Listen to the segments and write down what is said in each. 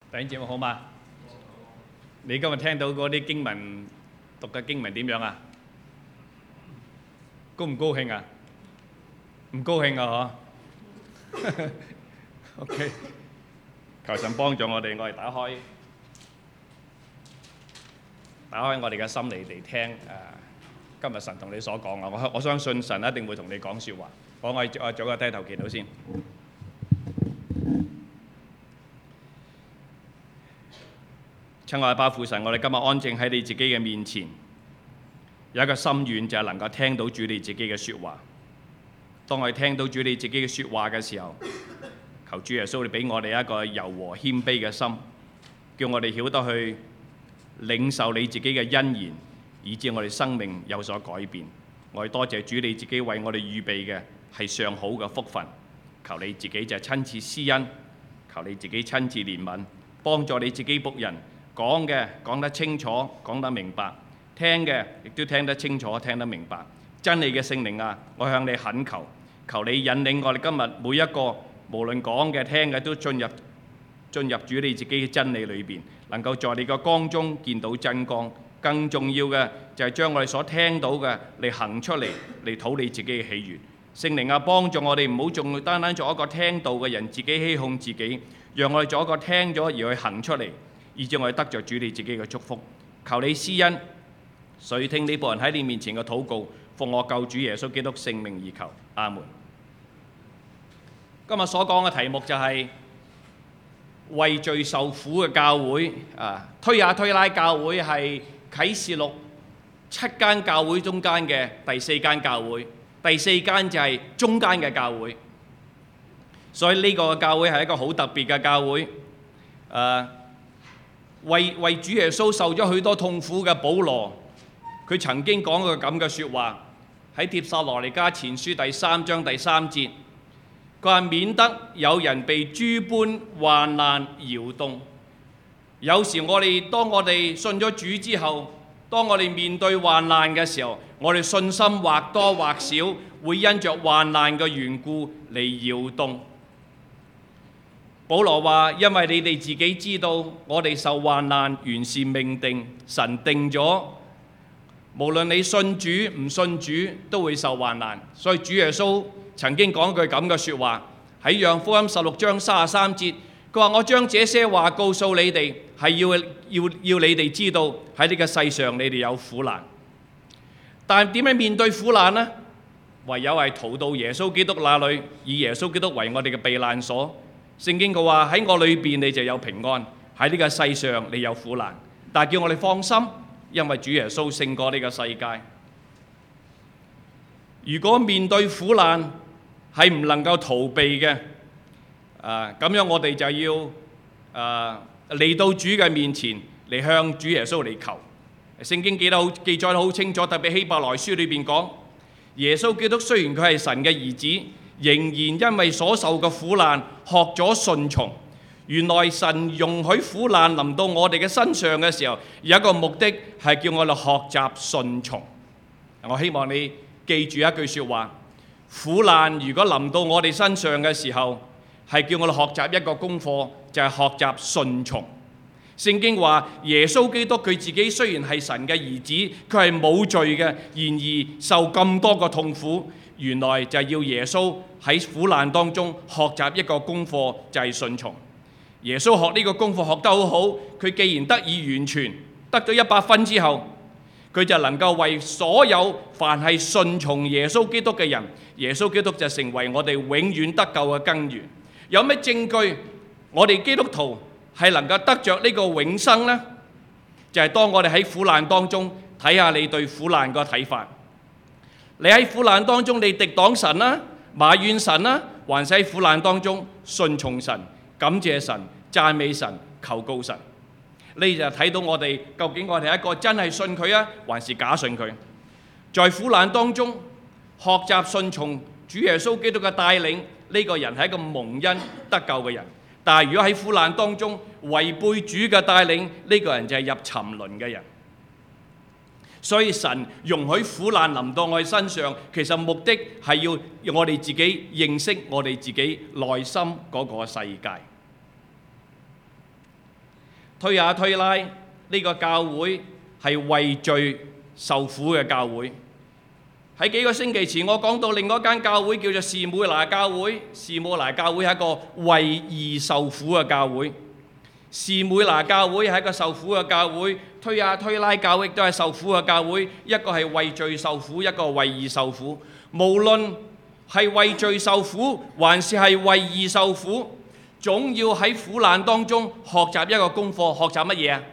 弟兄姊妹好嗎？你今日聽到嗰啲經文讀嘅經文點樣啊？高唔高興啊？唔高興啊？嗬？OK， 求神幫助我哋打開我哋嘅心嚟聽今日神同你所講啊！我相信神一定會同你講説話。我做個低頭祈禱先。親愛嘅爸父神，我哋今日安靜喺你自己嘅面前，有一個心願就係能夠聽到主你自己嘅説話。當我哋聽到主你自己嘅説話嘅時候，求主耶穌你俾我哋一個柔和謙卑嘅心，叫我哋曉得去領受你自己嘅恩言，以致我哋生命有所改變。我哋多謝主你自己為我哋預備嘅係上好嘅福分，求你自己就親自施恩，求你自己親自憐憫，幫助你自己僕人。講嘅講得清楚，講得明白；聽嘅亦都聽得清楚，聽得明白。真理嘅聖靈啊，我向你懇求，求你引領我哋今日每一個，無論講嘅聽嘅，都進入主你自己嘅真理裏邊，能夠在你個光中見到真光。更重要嘅就係將我哋所聽到嘅嚟行出嚟，嚟討你自己嘅喜悅。聖靈啊，幫助我哋唔好仲單單做一個聽道嘅人，自己欺哄自己，讓我哋做一個聽咗而去行出嚟，以致我哋得着主你自己嘅祝福。求你施恩，垂聽呢僕人喺你面前嘅禱告，奉我救主耶穌基督聖名而求，阿門。今日所講嘅題目就係為罪受苦嘅教會。推拉教會係啟示錄7間教會中間嘅第4間教會，第4間就係中間嘅教會，所以呢個教會係一個好特別嘅教會。為主耶穌受咗許多痛苦嘅保羅，佢曾經講過咁嘅説話，喺帖撒羅尼迦前書第3章第3節，佢話免得有人被諸般患難搖動。有時當我哋信咗主之後，當我哋面對患難嘅時候，我哋信心或多或少會因着患難嘅緣故嚟搖動。保羅話：因為你哋自己知道，我哋受患難原是命定，神定咗，無論你信主唔信主都會受患難。所以主耶穌曾經講句咁嘅説話，喺約翰福音16章33節，佢話：我將這些話告訴你哋，係要你哋知道喺呢個世上你哋有苦難。但係點樣面對苦難呢？唯有係逃到耶穌基督那裏，以耶穌基督為我哋嘅避難所。聖經佢話：喺我裏邊你就有平安，喺呢個世上你有苦難，但係叫我哋放心，因為主耶穌勝過呢個世界。如果面對苦難係唔能夠逃避嘅，咁樣我哋就要嚟到主嘅面前嚟向主耶穌嚟求。聖經記載得好清楚，特別希伯來書裏邊講，耶穌基督雖然佢係神嘅兒子，仍然因為所受嘅苦難學咗順從。原來神容許苦難臨到我哋嘅身上嘅時候，有一個目的係叫我哋學習順從。我希望你記住一句説話：苦難如果臨到我哋身上嘅時候，係叫我哋學習一個功課，就係學習順從。聖經話耶穌基督佢自己雖然係神嘅兒子，佢係冇罪嘅，然而受咁多個痛苦。原來就係要耶穌喺苦難當中學習一個功課，就係順從。耶穌學呢個功課學得好好，佢既然得以完全，得咗100分之後，佢就能夠為所有凡係順從耶穌基督嘅人，耶穌基督就成為我哋永遠得救嘅根源。有咩證據我哋基督徒係能夠得着呢個永生呢？就係當我哋喺苦難當中睇下你對苦難個睇法。你喺苦難當中，你敵擋神啦，埋怨神啦，還是喺苦難當中順從神、感謝神、讚美神、求告神？你就睇到我哋究竟我哋係一個真係信佢啊，還是假信佢？在苦難當中學習順從主耶穌基督嘅帶領，呢個人係一個蒙恩得救嘅人。但係如果喺苦難當中違背主嘅帶領，呢個人就係入沉淪嘅人。所以神容許苦難臨到我哋身上，其實目的係要我哋自己認識我哋自己內心嗰個世界。 推雅推拉呢個教會係為罪受苦嘅教會。喺幾個星期前，我講到另外一間教會叫做士每拿教會。士每拿教會係一個為義受苦嘅教會。士每拿教會係一個受苦嘅教會，推雅推拉教會亦都係受苦嘅教會。一個係為罪受苦，一個為義受苦。無論係為罪受苦，還是係為義受苦，總要喺苦難當中學習一個功課。學習乜嘢啊？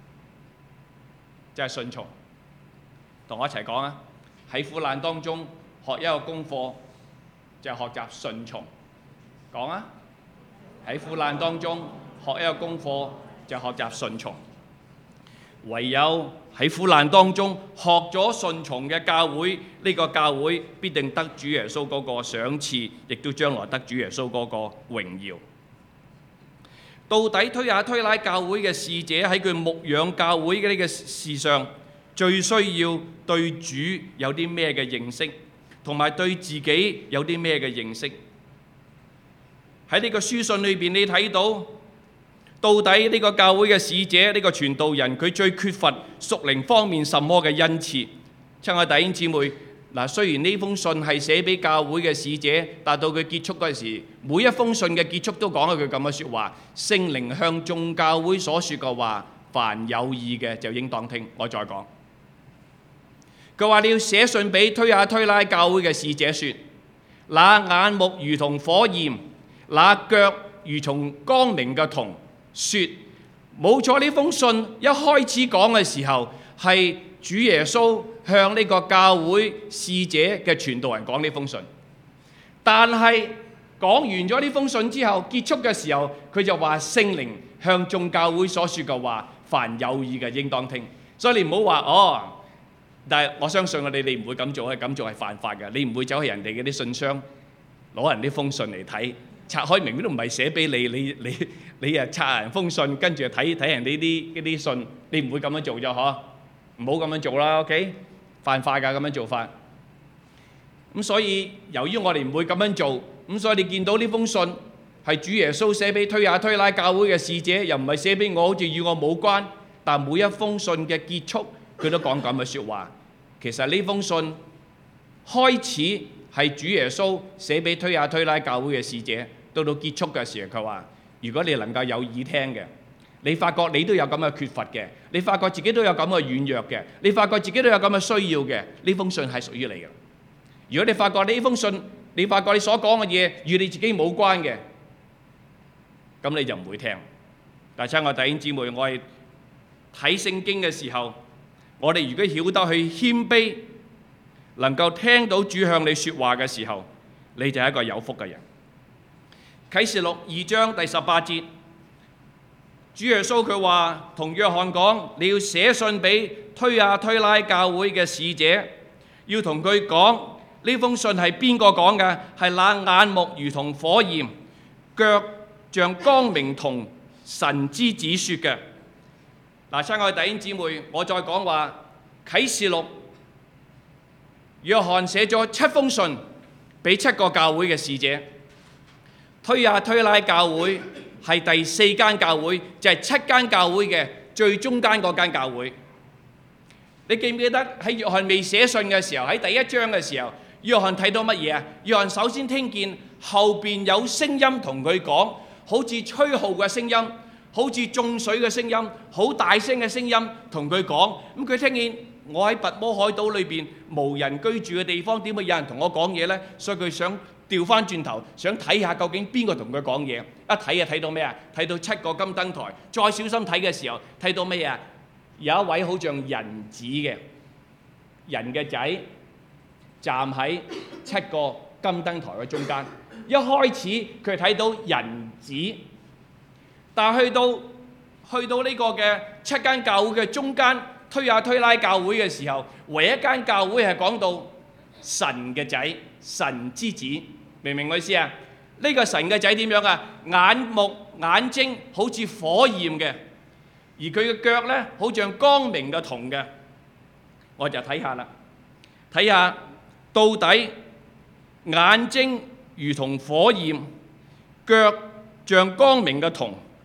就係順從。同我一齊講啊！喺苦難當中學一個功課，就係學習順從。講啊！喺苦難當中學一個功課，就係學習順從。唯有喺苦難當中學咗順從嘅教會，呢個教會必定得主耶穌嗰個賞賜，亦都將來得主耶穌嗰個榮耀。到底推雅推拉教會嘅使者喺佢牧養教會嘅呢個事上，最需要對主有啲咩嘅認識，同埋對自己有啲咩嘅認識？喺呢個書信裏邊，你睇到底呢個教會嘅使者，呢個傳道人，佢最缺乏屬靈方面什麼嘅恩賜？親愛弟兄姊妹，嗱，雖然呢封信係寫俾教會嘅使者，但到佢結束嗰時，每一封信嘅結束都講一句咁嘅説話：聖靈向眾教會所說嘅話，凡有意嘅就應當聽。我再講。佢話你要寫信俾推雅推拉教會嘅使者說，那眼目如同火焰，那腳如同光明嘅銅。說冇錯，呢封信一開始講嘅時候係主耶穌向呢個教會使者嘅傳道人講呢封信，但係講完咗呢封信之後，結束嘅時候佢就話聖靈向眾教會所說嘅話，凡有意嘅應當聽。所以你唔好話哦。但係我相信你唔會咁做，咁做係犯法嘅。你唔會走去人哋嗰啲信箱攞人啲封信嚟睇，拆開明明都唔係寫俾你，你拆人封信，跟住睇人哋啲信，你唔會咁樣做咗嗬？唔好咁樣做啦 ，OK？ 犯法㗎咁樣做法。咁所以由於我哋唔會咁樣做，咁所以你見到呢封信係主耶穌寫俾推雅推拉教會嘅使者，又唔係寫俾我，好似與我冇關。但每一封信嘅結束，佢都講咁嘅説話。其實呢封信開始係主耶穌寫俾推雅推拉教會嘅使者，到結束嘅時候佢話：如果你能夠有耳聽嘅，你發覺你都有咁嘅缺乏嘅，你發覺自己都有咁嘅軟弱嘅，你發覺自己都有咁嘅需要嘅，呢封信係屬於你嘅。如果你發覺呢封信，你發覺你所講嘅嘢與你自己冇關嘅，咁你就唔會聽。但係親愛弟兄姊妹，我係睇聖經嘅時候，我哋如果曉得去謙卑，能夠聽到主向你說話嘅時候，你就係一個有福嘅人。啟示錄2章第18節，主耶穌佢話同約翰講，你要寫信俾推雅推拉教會嘅使者，要同佢講呢封信係邊個講嘅？係那眼目如同火焰，腳像光明銅，神之子說嘅。嗱，親愛弟兄姊妹，我再講話啟示錄，約翰寫咗7封信俾7個教會嘅使者。推雅推拉教會係第4間教會，就係7間教會嘅最中間嗰間教會。你記唔記得喺約翰未寫信嘅時候，喺第1章嘅時候，約翰睇到乜嘢啊？約翰首先聽見後邊有聲音同佢講，好似吹號嘅聲音，好似眾水嘅聲音，好大聲嘅聲音同佢講。咁佢聽見我喺拔摩海島裏邊無人居住嘅地方，點會有人同我講嘢呢？所以佢想調翻轉頭，想睇下究竟邊個同佢講嘢。一睇啊，睇到咩啊？睇到7個金燈台。再小心睇嘅時候，睇到咩啊？有一位好像人子嘅人嘅仔站喺7個金燈台嘅中間。一開始佢睇到人子，但係去到呢個嘅7間教會嘅中間，推雅推拉教會嘅時候，唯一間教會係講到神嘅仔，神之子，明唔明我意思啊？呢個神嘅仔點樣啊？眼睛好似火焰嘅，而佢嘅腳咧好像光明嘅銅嘅。我就睇下啦，睇下到底眼睛如同火焰，腳像光明嘅銅，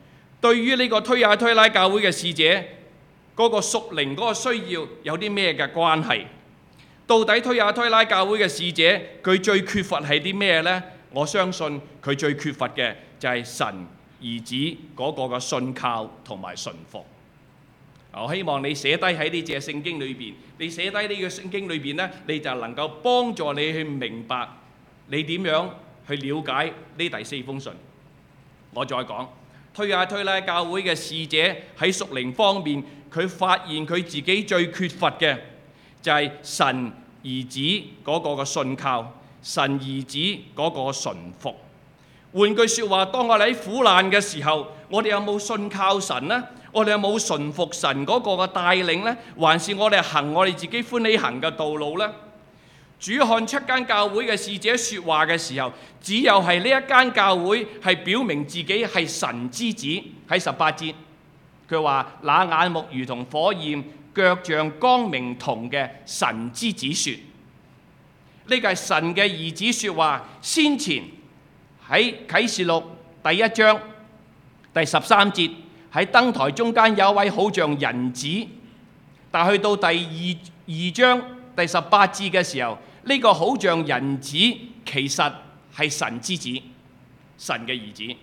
對於呢個推雅推拉教會嘅使者嗰個屬靈嗰個需要有啲咩嘅關係？到底推雅推拉教會嘅使者佢最缺乏係啲咩呢？我相信佢最缺乏嘅就係神兒子嗰個嘅信靠同埋順服。我希望你寫低喺呢隻聖經裏邊，你寫低呢個聖經裏邊呢，你就能夠幫助你去明白你點樣去了解呢第四封信。我再講，推雅推拉教會嘅使者喺屬靈方面，佢發現佢自己最缺乏嘅就係神兒子嗰個嘅信靠，神兒子嗰個順服。換句説話，當我哋喺苦難嘅時候，我哋有冇信靠神呢？我哋有冇順服神嗰個嘅帶領呢？還是我哋行我哋自己歡喜行嘅道路呢？主看7間教會嘅使者説話嘅時候，只有係呢一間教會係表明自己係神之子。喺18節，佢話：那眼目如同火焰，腳像光明銅嘅神之子説。呢個係神嘅兒子説話。先前喺啟示錄第1章第13節，喺燈台中間有一位好像人子，但去到第二章第18節嘅時候，呢個好像人子其實係神之子，神嘅兒子。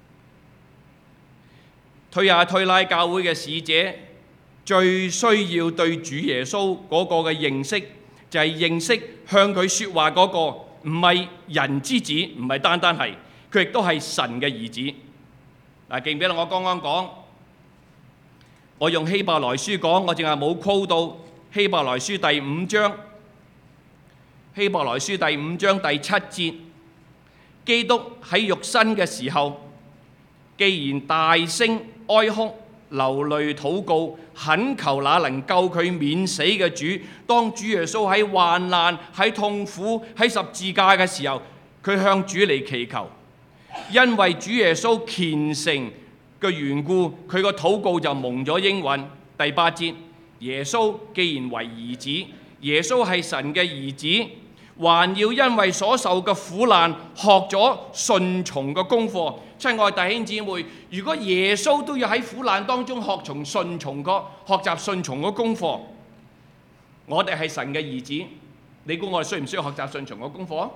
推雅推拉教會嘅使者最需要對主耶穌嗰個嘅認識，就係認識向佢説話嗰個唔係人之子，唔係單單係，佢亦都係神嘅兒子。嗱，記唔記得我剛剛講，我用希伯來書講，我淨係冇 quote 到希伯來書第5章。希伯來書第5章第7節，基督喺肉身嘅時候，既然大聲哀哭、流淚禱告，懇求那能救佢免死嘅主。當主耶穌喺患難、喺痛苦、喺十字架嘅時候，佢向主嚟祈求，因為主耶穌虔誠嘅緣故，佢個禱告就蒙咗應允。第8節，耶穌既然為兒子，耶穌係神嘅兒子，還要因為所受嘅苦難學咗順從嘅功課。親愛弟兄姊妹，如果耶穌都要喺苦難當中學習順從嘅功課，我哋係神嘅兒子，你估我哋需唔需要學習順從嘅功課？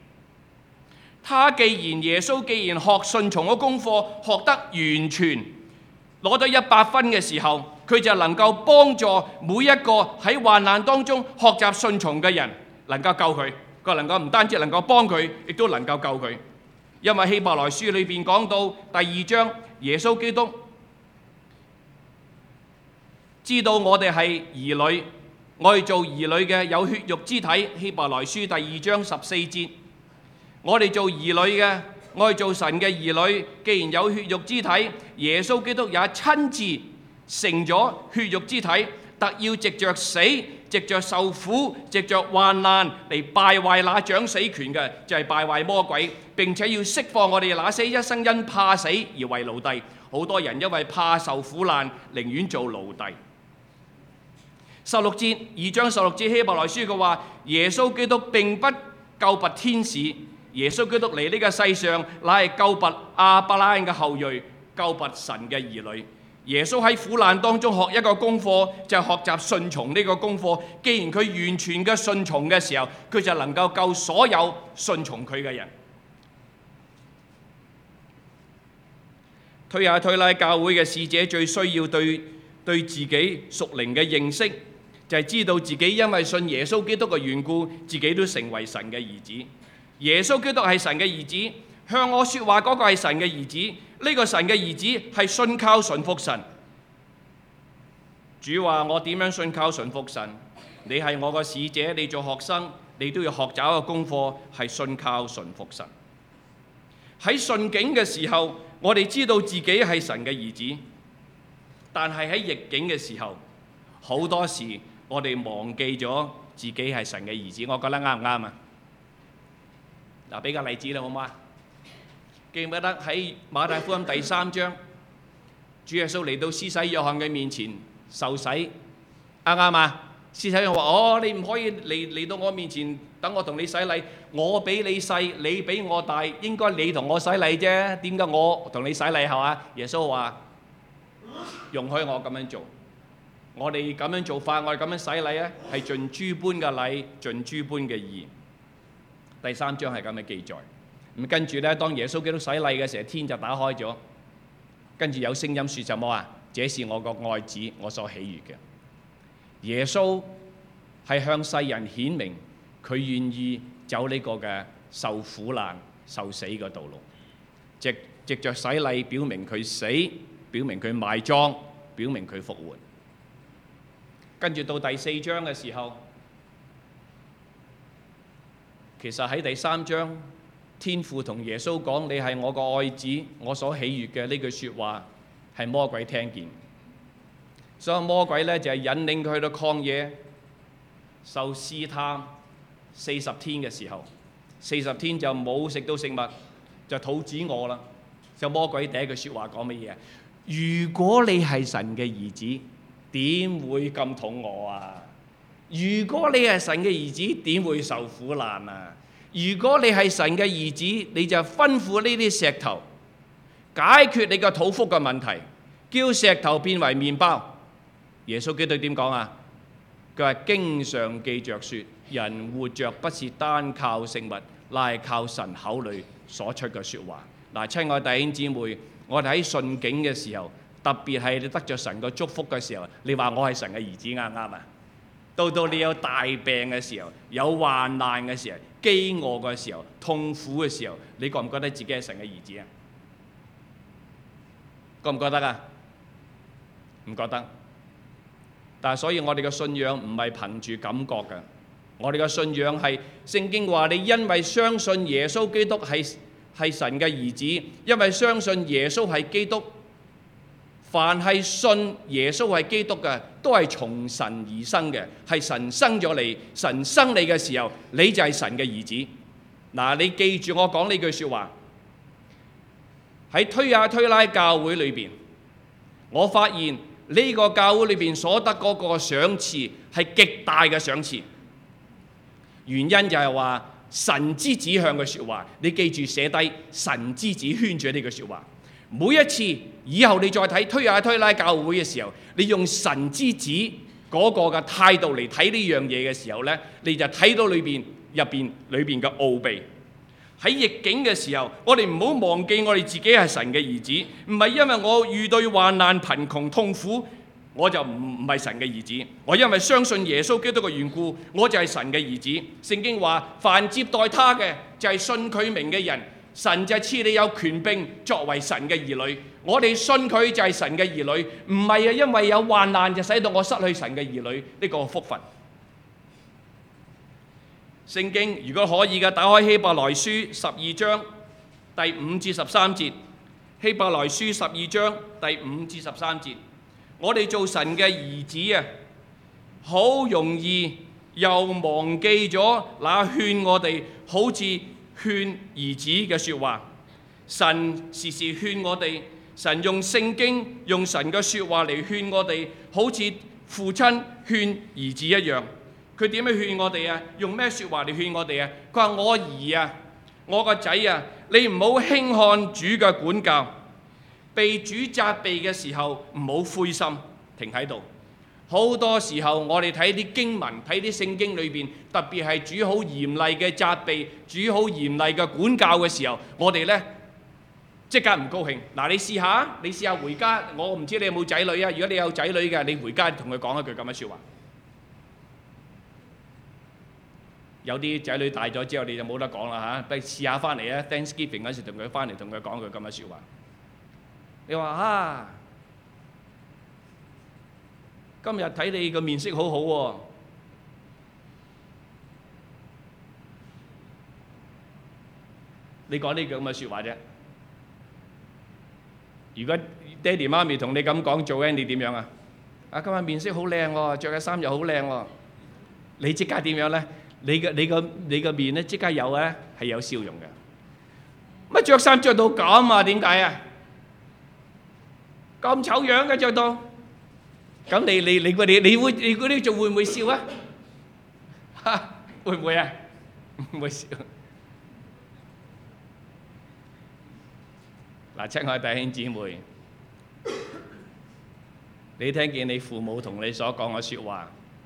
耶穌既然學順從嘅功課學得完全，攞到100分嘅時候，佢就能夠幫助每一個喺患難當中學習順從嘅人，能夠救佢。佢能夠唔單止能夠幫佢，亦都能夠救佢。因為希伯來書裏邊講到第2章，耶穌基督知道我哋係兒女，我哋做兒女嘅有血肉之體。希伯來書第2章14節，我哋做兒女嘅，我哋做神嘅兒女，既然有血肉之體，耶穌基督也親自成咗血肉之體，特要藉着死、藉着受苦、藉着患難嚟敗壞那掌死權嘅，就係敗壞魔鬼。並且要釋放我哋那些一生因怕死而為奴隸。好多人因為怕受苦難，寧願做奴隸。16節2章16節希伯來書嘅話，耶穌基督並不救拔天使，耶穌基督嚟呢個世上，乃係救拔亞伯拉罕嘅後裔，救拔神嘅兒女。耶穌喺苦難當中學一個功課，就係學習順從呢個功課。既然佢完全嘅順從嘅時候，佢就能夠救所有順從佢嘅人。推雅推拉教會嘅使者最需要對自己屬靈嘅認識，就係知道自己因為信耶穌基督嘅緣故，自己都成為神嘅兒子。耶穌基督係神嘅兒子，向我說話嗰個係神嘅兒子。呢個神嘅兒子係信靠順服神。主話：我點樣信靠順服神？你係我個使者，你做學生，你都要學習一個功課，係信靠順服神。喺順境嘅時候，我哋知道自己係神嘅兒子，但係喺逆境嘅時候，好多時我哋忘記咗自己係神嘅兒子。我覺得啱唔啱啊？嗱，俾個例子啦，好嗎？記唔記得喺馬太福音第3章，主耶穌嚟到施洗約翰嘅面前受洗，啱唔啱啊？施洗約翰話：你唔可以嚟到我面前，等我同你洗禮。我比你細，你比我大，應該你同我洗禮啫。點解我同你洗禮係嘛？耶穌話： 容許我咁樣做。我哋咁樣做法，我哋咁樣洗禮咧，係盡諸般嘅禮，盡諸般嘅義。第3章係咁嘅記載。咁跟住咧，當耶穌基督洗禮嘅時候，天就打開咗，跟住有聲音説什麼啊？這是我個愛子，我所喜悅嘅。耶穌係向世人顯明佢願意走呢個嘅受苦難、受死嘅道路，藉着洗禮表明佢死，表明佢埋葬，表明佢復活。跟住到第4章嘅時候，其實喺第3章，天父同耶穌講：你係我個愛子，我所喜悅嘅。呢句説話係魔鬼聽見，所以魔鬼呢，就係引領佢去到曠野受試探40天嘅時候，40天就冇食到食物，就肚子餓啦。就魔鬼第一句説話講乜嘢啊？如果你係神嘅兒子，點會咁肚餓啊？如果你係神嘅兒子，點會受苦難啊？如果你係神嘅兒子，你就吩咐呢啲石頭解決你個肚腹嘅問題，叫石頭變為麵包。耶穌基督點講啊？佢話經上記着說，人活着不是單靠食物，乃係靠神口裏所出嘅説話。嗱，親愛弟兄姊妹，我哋喺順境嘅時候，特別係你得着神嘅祝福嘅時候，你話我係神嘅兒子啱唔啱啊？到你有大病嘅時候，有患難嘅時候，飢餓嘅時候，痛苦嘅時候，你覺唔覺得自己係神嘅兒子啊？覺唔覺得啊？唔覺得。但係所以我哋嘅信仰唔係憑住感覺嘅，我哋嘅信仰係聖經話你因為相信耶穌基督係神嘅兒子，因為相信耶穌係基督。凡係信耶穌係基督嘅，都係從神而生嘅，係神生咗你。神生你嘅時候，你就係神嘅兒子。嗱，你記住我講呢句説話。喺推雅推拉教會裏邊，我發現呢個教會裏邊所得嗰個賞賜係極大嘅賞賜。原因就係話神之子向嘅説話，你記住寫低神之子圈住呢句説話。每一次以後你再睇推雅推拉教會嘅時候，你用神之子嗰個嘅態度嚟睇呢樣嘢嘅時候呢，你就睇到裏邊嘅奧秘。喺逆境嘅時候，我哋唔好忘記我哋自己係神嘅兒子，唔係因為我遇到患難貧窮痛苦，我就唔係神嘅兒子。我因為相信耶穌基督嘅緣故，我就係神嘅兒子。聖經話：凡接待他嘅，就係信佢名嘅人，神就賜你有權柄作為神嘅兒女。我哋信佢就係神嘅兒女，唔係啊因為有患難就使到我失去神嘅兒女呢個福分。聖經如果可以嘅，打開希伯來書12章第5至13節。希伯來書12章第5至13節。我哋做神嘅兒子啊，好容易又忘記咗那勸我哋好似勸兒子嘅説話。神時時勸我哋，神用聖經用神嘅説話嚟勸我哋，好似父親勸兒子一樣。佢點樣勸我哋啊？用咩説話嚟勸我哋啊？佢話：我兒啊，我個仔啊，你唔好輕看主嘅管教，被主責備嘅時候唔好灰心。停喺度。好多時候我哋睇啲經文，睇啲聖經裏邊，特別係主好嚴厲嘅責備，主好嚴厲嘅管教嘅時候，我哋呢即刻唔高興。嗱，你試下回家，我唔知你有冇仔女啊？如果你有仔女嘅，你回家同佢講一句咁嘅説話。有啲仔女大咗之後，你就冇得講啦嚇。不如試下翻嚟啊 Thanksgiving 嗰時同佢翻嚟，同佢講句咁嘅説話。你話啊，今日睇你個面色好好喎。你講呢句咁嘅説話啫。如果爹哋媽咪同你咁講做咧，你點樣啊？啊，今日面色好靚喎，著嘅衫又好靚喎。你即刻點樣咧？你個面咧即刻有咧係有笑容嘅。乜著衫著到咁啊？點解啊？咁醜樣嘅著到，咁你會嗰啲仲會唔會笑啊？嚇，會唔會啊？唔會笑。嗱，親愛弟兄姊妹， 你聽見你父母同你所講嘅説話，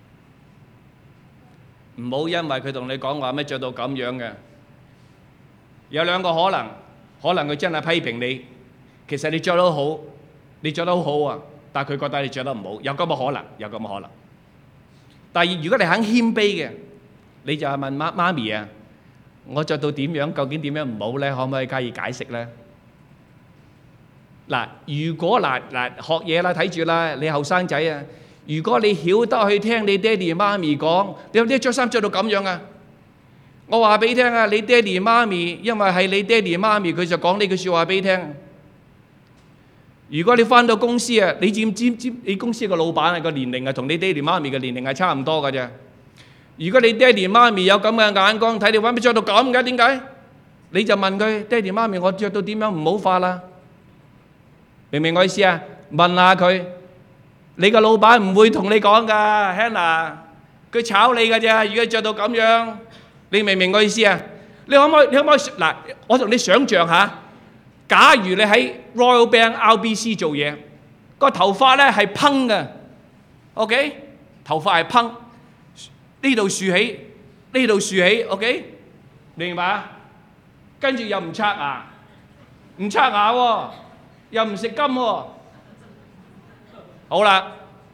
唔好因為佢同你講話咩著到咁樣嘅。有兩個可能佢真係批評你，其實你著得好，你著得好好啊，但係佢覺得你著得唔好，有咁嘅可能，有咁嘅可能。第二，如果你肯謙卑嘅，你就係問媽咪啊，我著到點樣，究竟點樣唔好咧？可唔可以加以解釋咧？嗱，如果嗱學嘢啦，睇住啦，你後生仔啊，如果你曉得去聽你爹哋媽咪講，點解著衫著到咁樣啊？我話俾你聽啊，你爹哋媽咪，因為係你爹哋媽咪，佢就講呢句説話俾你聽。如果你返到公司啊，你知唔知你公司個老闆啊個年齡啊同你爹哋媽咪嘅年齡係差唔多㗎啫。如果你爹哋媽咪有咁嘅眼光睇你揾咩著到咁嘅，點解？你就問佢，爹哋媽咪，我著到點樣唔好法啦？明唔明我意思啊？問下佢，你個老闆唔會同你講㗎 ，Hannah， 佢炒你㗎啫。如果著到咁樣，你明唔明我意思啊？你可唔可以嗱？我同你想像下，假如你喺 Royal Bank RBC 做嘢，個頭髮咧係蓬嘅 ，OK？ 頭髮係蓬，呢度豎起，呢度豎起 ，OK？ 明白啊？跟住又唔刷牙，唔刷牙喎。又唔食金喎，好啦，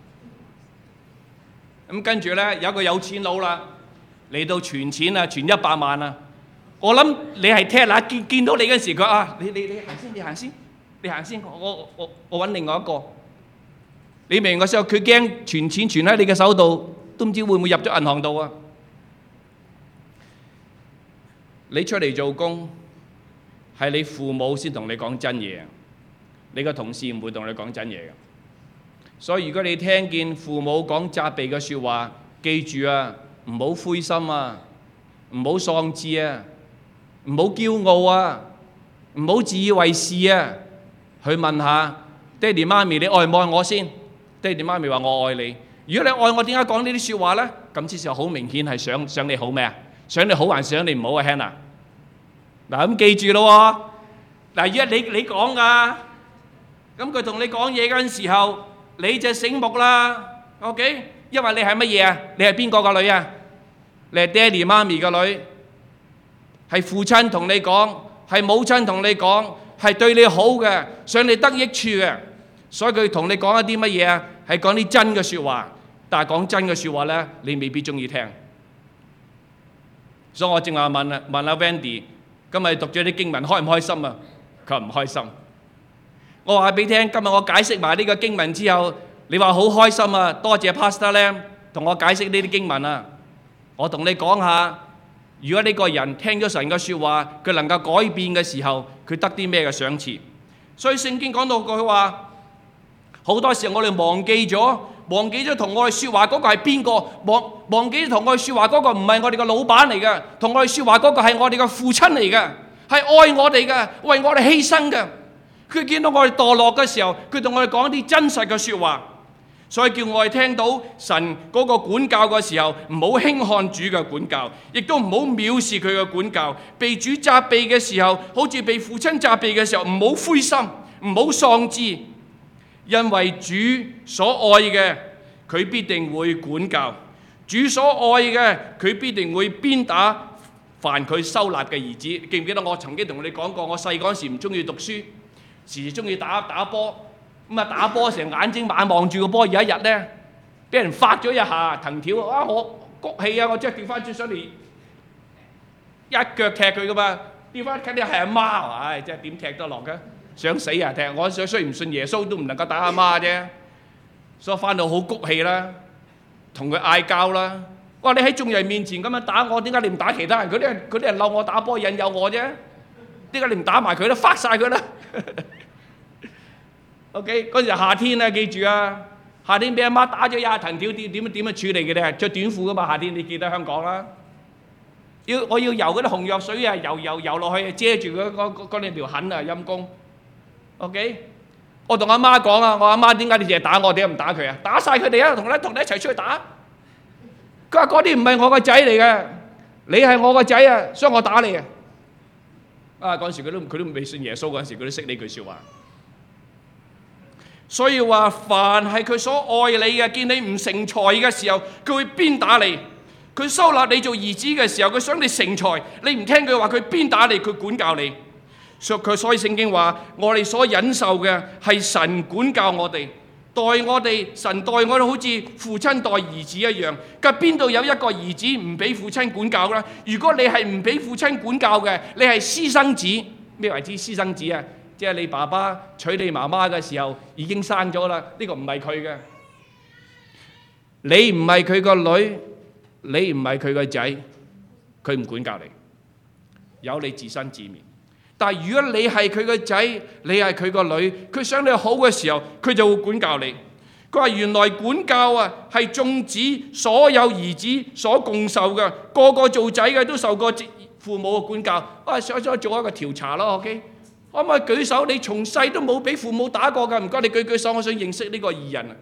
咁跟住咧有一個有錢佬啦，嚟到存錢啊，存100萬啊！我諗你係聽啦，見到你嗰時佢啊，你行先，我揾另外一個。你明嘅時候，佢驚存錢存喺你嘅手度，都唔知會唔會入咗銀行度啊！你出嚟做工，係你父母先同你講真嘢。你個同事唔會同你講真嘢嘅，所以如果你聽見父母講責備嘅説話，記住啊，唔好灰心啊，唔好喪志啊，唔好驕傲啊，唔好自以為是啊，去問下爹哋媽咪，你愛唔愛我先？爹哋媽咪話我愛你。如果你愛我，點解講呢啲説話呢？咁之時好明顯係想你好咩啊？想你好還想你唔好啊 ，Hannah。嗱咁記住咯喎，嗱而家你講㗎。咁佢同你講嘢嗰陣時候，你就醒目啦 ，OK？ 因為你係乜嘢啊？你係邊個個女啊？你係爹哋媽咪個女，係父親同你講，係母親同你講，係對你好嘅，想你得益處嘅，所以佢同你講一啲乜嘢啊？係講啲真嘅説話，但係講真嘅説話咧，你未必中意聽。所以我正話問阿 Wendy， 今日讀咗啲經文開唔開心啊？佢話唔開心。我話俾你聽，今日我解釋埋呢個經文之後，你話好開心啊！多謝 Pastor Lam 同我解釋呢啲經文啊！我同你講下，如果呢個人聽咗神嘅説話，佢能夠改變嘅時候，佢得啲咩嘅賞賜？所以聖經講到佢話，好多時候我哋忘記咗同我哋説話嗰個係邊個？忘記咗同我哋説話嗰個唔係我哋嘅老闆嚟嘅，同我哋説話嗰個係我哋嘅父親嚟嘅，係愛我哋嘅，為我哋犧牲嘅。佢見到我哋墮落嘅時候，佢同我哋講一啲真實嘅説話，所以叫我哋聽到神嗰個管教嘅時候，唔好輕看主嘅管教，亦都唔好藐視佢嘅管教。被主責備嘅時候，好似被父親責備嘅時候，唔好灰心，唔好喪志，因為主所愛嘅，佢必定會管教；主所愛嘅，佢必定會鞭打凡佢收納嘅兒子。記唔記得我曾經同你講過，我細嗰陣時唔中意讀書，時時中意打波，咁啊打波成眼睛猛望住個波，有一日咧，俾人發咗一下藤條，啊我谷氣啊，我即係掉翻轉上嚟，一腳踢佢噶嘛，掉翻睇你係阿媽，唉，即係點踢得落嘅？想死啊踢！我雖然唔信耶穌，都唔能夠打阿媽啫，所以翻到好谷氣啦，同佢嗌交啦。哇！你喺眾人面前咁樣打我，點解你唔打其他人？佢啲人嬲我打波引誘我啫，點解你唔打埋佢咧？發曬佢啦！OK， 嗰時夏天咧，記住啊！夏天俾阿媽打咗一下藤條，點樣處理嘅咧？着短褲噶嘛，夏天你記得香港啦。我要游嗰啲紅藥水啊，游落去遮住嗰兩條痕啊，陰公。OK， 我同阿媽講啊，我阿媽點解你淨係打我，點解唔打佢啊？打曬佢哋啊，同你一齊出去打。佢話嗰啲唔係我個仔嚟嘅，你係我個仔啊，所以我打你啊！啊嗰陣時佢都未信耶穌嗰陣時，佢都識呢句説話。 所以話凡係佢所愛你嘅，見你唔成才嘅時候，佢會鞭打你；佢收納你做兒子嘅時候，佢想你成才，你唔聽佢話，佢鞭打你，佢管教你。所以聖經話，我哋所忍受嘅係神管教我哋，待我哋，神待我哋好似父親待兒子一樣。咁邊度有一個兒子唔俾父親管教啦？如果你係唔俾父親管教嘅，你係私生子。咩為之私生子啊？即係你爸爸娶你媽媽嘅時候已經生咗啦，呢個唔係佢嘅。你唔係佢個女，你唔係佢個仔，佢唔管教你，有你自生自滅。但係如果你係佢個仔，你係佢個女，佢想你好嘅時候，佢就會管教你。佢話原來管教啊係眾子所有兒子所共受嘅，個個做仔嘅都受過父母嘅管教。想做一個調查咯 ，OK？可唔可以舉手？你從細都冇俾父母打過㗎？唔該，你舉手，我想認識呢個義人啊！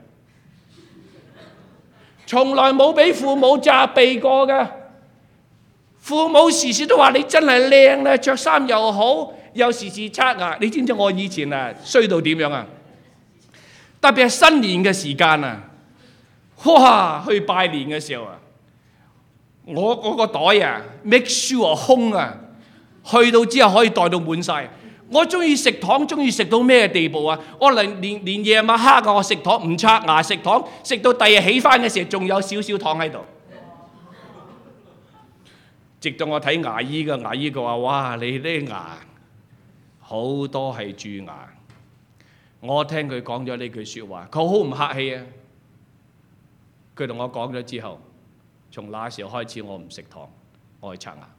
從來冇俾父母責備過㗎。父母時時都話你真係靚啦，着衫又好，又時時刷牙。你知唔知我以前啊衰到點樣啊？特別係新年嘅時間啊，哇！去拜年嘅時候啊，我嗰個袋啊 make sure 空啊，去到之後可以袋到滿晒。我中意食糖，中意食到咩地步啊？我連夜晚黑我食糖唔刷牙食糖，食到第二日起翻嘅時候仲有少少糖喺度。直到我睇牙醫嘅，牙醫佢話：哇，你啲牙好多係蛀牙。我聽佢講咗呢句説話，佢好唔客氣啊！佢同我講咗之後，從那時候開始我唔食糖，我去刷牙。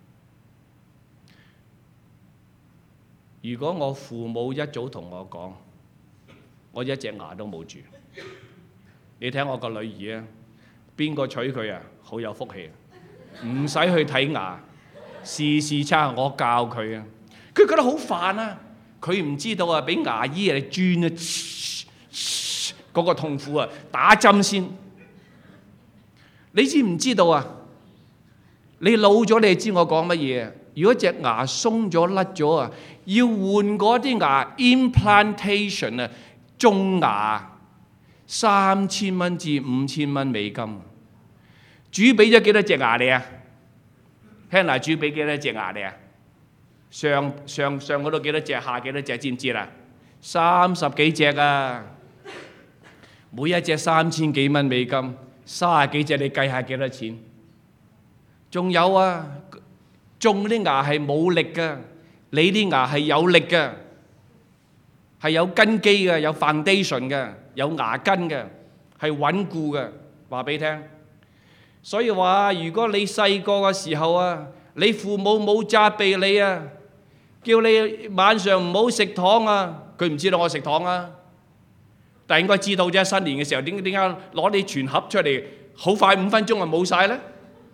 如果我父母一早同我講，我一隻牙都冇蛀。你睇我個女兒啊，邊個娶佢啊？好有福氣啊！唔使去睇牙，時時刷，我教佢啊。佢覺得好煩啊，佢唔知道啊，俾牙醫嚟轉啊，嗰個痛苦啊，打針先。你知唔知道啊？你老咗你知我講乜嘢啊？如果隻牙鬆咗甩咗啊，要換嗰啲牙 implantation 啊，種牙3000蚊至5000蚊美金。主俾咗幾多隻牙你啊？聽嗱，主俾幾多隻牙你啊？上嗰度幾多隻，下幾多隻，知唔知啦？30幾隻啊！每一隻3000幾蚊美金，30幾隻你計下幾多錢？仲有啊，種啲牙係冇力㗎，你啲牙係有力㗎，係有根基嘅，有 foundation 嘅，有牙根嘅，係穩固嘅。話俾你聽。所以話，如果你細個嘅時候啊，你父母冇責備你啊，叫你晚上唔好食糖啊，佢唔知道我食糖啊，但係應該知道啫。新年嘅時候點解攞你全盒出嚟，好快5分鐘就冇晒咧？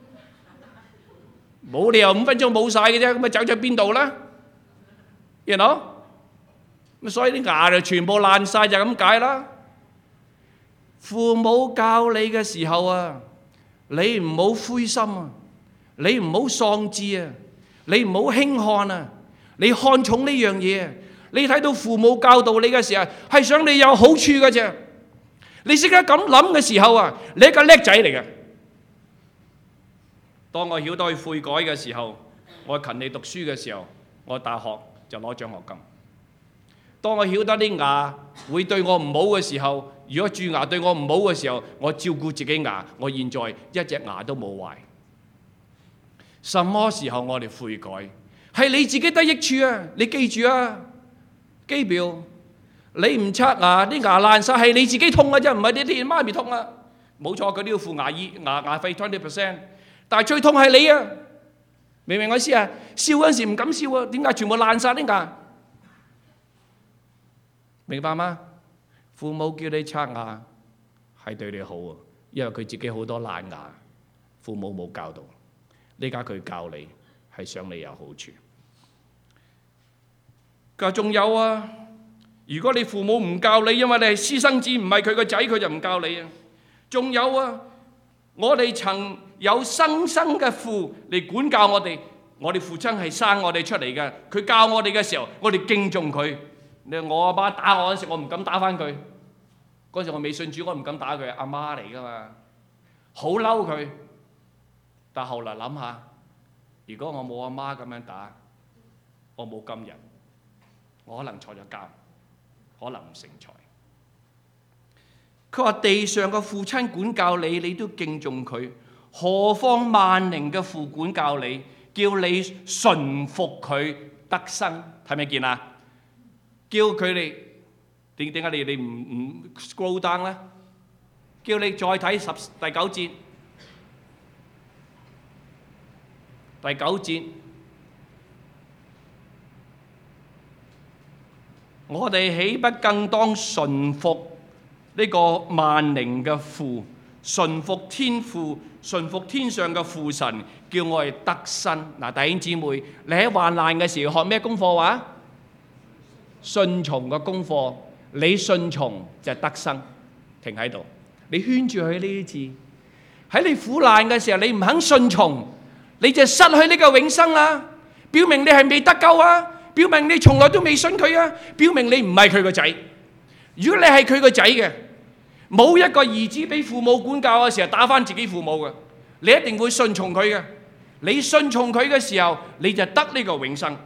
冇理由5分鐘冇晒嘅啫，咁咪走咗邊度啦？You know？咁所以啲牙就全部爛晒就咁解啦。父母教你嘅時候啊，你唔好灰心啊，你唔好喪志啊，你唔好輕看啊，你看重呢樣嘢。你睇到父母教導你嘅時候，係想你有好處嘅啫。你識得咁諗嘅時候啊，你係一個叻仔嚟嘅。當我曉得去悔改嘅時候，我勤力讀書嘅時候，我大學就攞獎學金。當我曉得啲牙會對我唔好嘅時候，如果蛀牙對我唔好嘅時候，我照顧自己牙，我現在一隻牙都冇壞。什麼時候我哋悔改？係你自己得益處啊！你記住啊，基表，你唔刷牙，啲牙爛晒，係你自己痛嘅啫，唔係你媽咪痛啊！冇錯，佢都要付牙費 20%， 但係最痛係你啊！明唔明我意思啊？笑嗰陣時唔敢笑啊，點解全部爛晒啲牙？明白嗎？父母叫你刷牙係對你好啊，因為佢自己好多爛牙，父母冇教導，呢家佢教你係想你有好處。佢話仲有啊，如果你父母唔教你，因為你係私生子，唔係佢個仔，佢就唔教你啊。仲有啊，我哋曾有生嘅父嚟管教我哋，我哋父親係生我哋出嚟嘅，佢教我哋嘅時候，我哋敬重佢。你話我阿爸打我嗰時，我唔敢打翻佢， 嗰時我未信主，我唔敢打佢，阿媽嚟㗎嘛，好嬲佢。但後來諗下，如果我冇阿媽咁樣打，我冇今日，我可能坐咗監，可能唔成才。佢話地上嘅父親管教你，你都敬重佢，何況萬靈嘅父管教你，叫你順服佢得生。睇咪見啊？叫佢哋點解你唔 scroll down 咧？叫你再睇第9節。第9節，我哋豈不更當順服呢個萬靈嘅父，順服天父，順服天上嘅父神，叫我哋得生。嗱，弟兄姊妹，你喺患難嘅時候學咩功課話？順從嘅功課，你順從就得生。停喺度，你圈住佢呢啲字。喺你苦難嘅時候，你唔肯順從，你就失去呢個永生啦，表明你係未得救啊，表明你從來都未信佢啊，表明你唔係佢個仔。如果你係佢個仔嘅，冇一個兒子俾父母管教嘅時候打返自己父母嘅，你一定會順從佢嘅。你順從佢嘅時候，你就得呢個永生。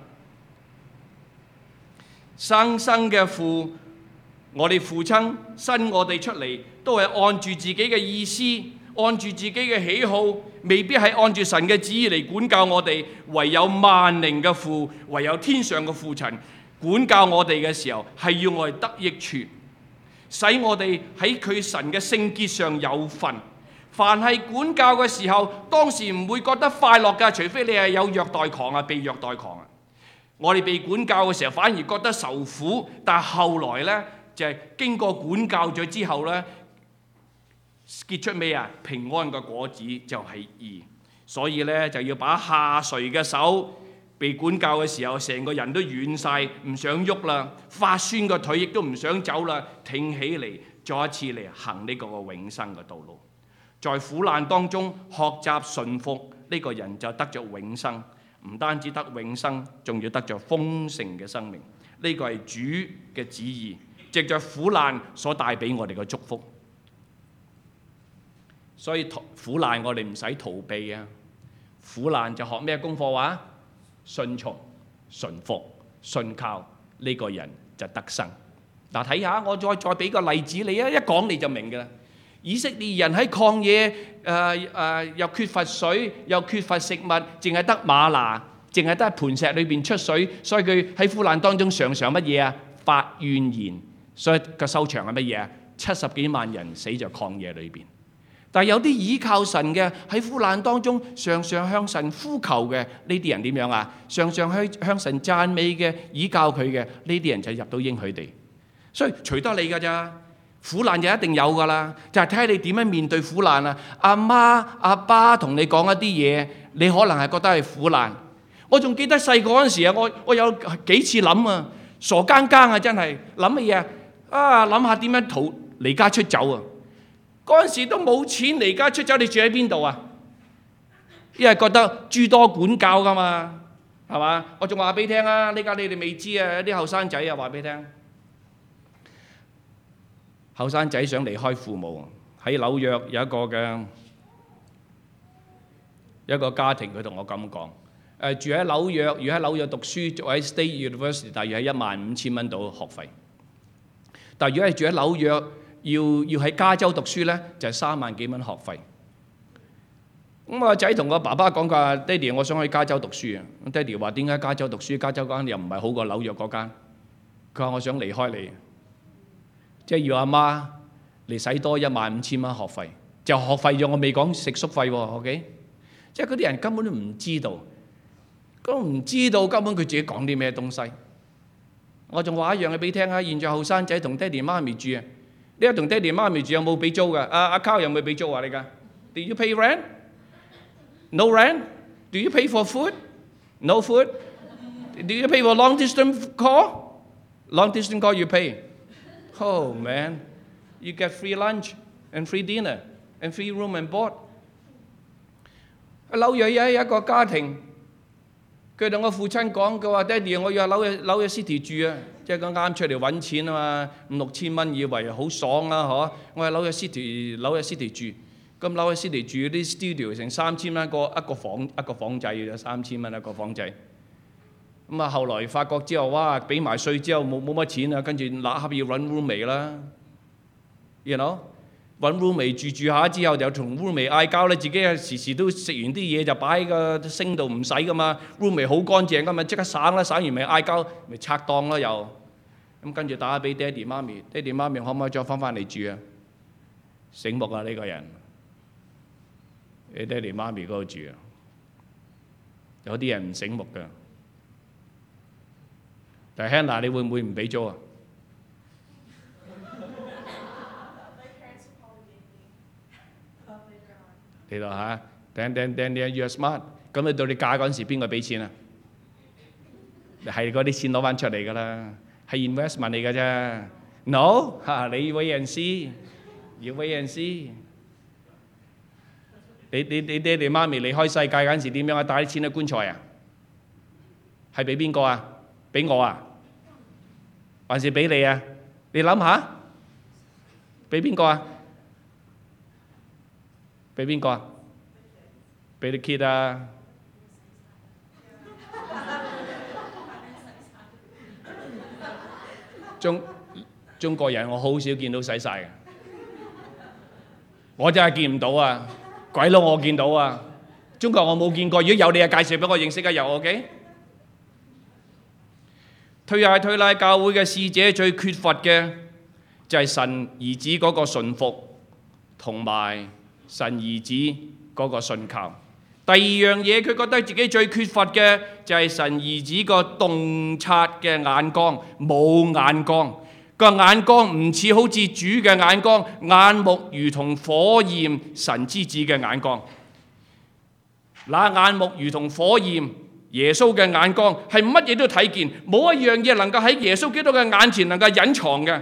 生生嘅父，我哋父親生我哋出嚟，都係按住自己嘅意思，按住自己嘅喜好，未必係按住神嘅旨意嚟管教我哋。唯有萬靈嘅父，唯有天上嘅父神管教我哋嘅時候，係要我哋得益處，使我哋喺佢神嘅聖潔上有份。凡係管教嘅時候，當時唔會覺得快樂㗎，除非你係有虐待狂啊，被虐待狂啊。我哋被管教嘅時候，反而覺得受苦，但係後來呢，就係經過管教咗之後呢，結出咩啊？平安嘅果子就係義。所以呢，就要把下垂嘅手，被管教嘅時候，成個人都軟晒，唔想喐啦，發酸個腿亦都唔想走啦，挺起嚟，再一次嚟行呢個永生嘅道路。在苦難當中學習順服，呢個人就得着永生。唔單止得永生，仲要得着豐盛嘅生命。呢個係主嘅旨意，藉着苦難所帶俾我哋嘅祝福。所以苦難我哋唔使逃避啊！苦難就學咩功課話？順從、順服、信靠，呢個人就得生。嗱，睇下我再俾個例子你啊，一講你就明㗎啦。以色列人喺曠野，又缺乏水，又缺乏食物，淨係得嗎哪，淨係得磐石裏邊出水，所以佢喺苦難當中常常乜嘢啊？發怨言，所以個收場係乜嘢啊？70幾萬人死在曠野裏邊。但係有啲倚靠神嘅喺苦難當中常常向神呼求嘅呢啲人點樣啊？常常向神讚美嘅倚靠佢嘅呢啲人就入到應許地。所以隨得你㗎咋。苦難就一定有㗎啦，就係睇下你點樣面對苦難啊！阿媽阿爸同你講一啲嘢，你可能係覺得係苦難。我仲記得細個嗰陣時啊，我有幾次諗啊，傻更更啊，真係諗乜嘢啊？諗下點樣離家出走啊！嗰陣時都冇錢離家出走，你住喺邊度啊？因為覺得諸多管教㗎嘛，係嘛？我仲話俾你聽啊，呢家你哋未知啊，有啲後生仔啊話俾你聽。後生仔想離開父母，喺紐約有一個家庭，佢同我咁講：住喺紐約，如果喺紐約讀書，住喺 State University， 大約係15,000蚊到學費。但如果係住喺紐約，要喺加州讀書呢，就係3萬幾蚊學費。咁我個仔同我爸爸講：佢話爹哋，我想去加州讀書啊！爹哋話：點解加州讀書？加州嗰間又唔係好過紐約嗰間。佢話：我想離開你。即係要阿媽嚟使多15,000蚊學費，就學費咗，我未講食宿費喎。OK， 即係嗰啲人根本都唔知道，根本佢自己講啲咩東西。我仲話一樣嘢俾你聽啊！現在後生仔同爹哋媽咪住啊，你同爹哋媽咪住有冇俾租㗎？阿 Carl 有冇俾租啊？你㗎 ？Do you pay rent? No rent? Do you pay for food? No food? Do you pay for long distance call? Long distance call you pay.Oh man, you get free lunch and free dinner and free room and board. 紐約有一個家庭， 佢同我父親講，佢話：爹哋，我要喺紐約 City 住啊！即係佢啱出嚟揾錢啊嘛，5、6千蚊，以為好爽啦，嗬！我喺紐約 City 住，咁紐約 City 住啲 studio 成3000蚊一個房仔嘅啫，3000蚊一個房仔。咁啊，後來發覺之後，哇！俾埋稅之後冇乜錢啊，跟住立刻要揾 roommate 啦 ，you know？揾 roommate 住下之後就同 roommate 嗌交咧，自己時時都食完啲嘢就擺喺個星度唔使噶嘛 ，roommate 好乾淨噶嘛，即刻省啦，省完咪嗌交，咪拆檔咯又。咁跟住打俾爹哋媽咪，爹哋媽咪可唔可以再翻嚟住啊？醒目啊呢個人，你爹哋媽咪嗰度住啊？有啲人唔醒目㗎。但係 Hannah， 你會唔會唔俾租啊？你度嚇，等 you're smart。咁你到你嫁嗰陣時，邊個俾錢啊？係嗰啲錢攞翻出嚟㗎啦，係 investment 嚟㗎啫。No 嚇，你 wait and see，要 wait and see。你爹哋媽咪離開世界嗰陣時點樣啊？帶啲錢去棺材啊？係俾邊個啊？俾我啊？還是俾你啊？你諗下，俾邊個啊？俾邊個啊？俾啲 kid 啊！中國人我好少見到使晒嘅，我真係見唔到啊！鬼佬我見到啊，中國我冇見過。如果有你就介紹俾我認識啊，有 OK？推拉教會嘅使者最缺乏嘅就係神兒子嗰個順服同埋神兒子嗰個信靠。第二樣嘢佢覺得自己最缺乏嘅就係神兒子個洞察嘅眼光，冇眼光。個眼光唔似好似主嘅眼光，眼目如同火焰，神之子嘅眼光。那眼目如同火焰，耶穌嘅眼光係乜嘢都睇見，冇一樣嘢能夠喺耶穌基督嘅眼前能夠隱藏嘅。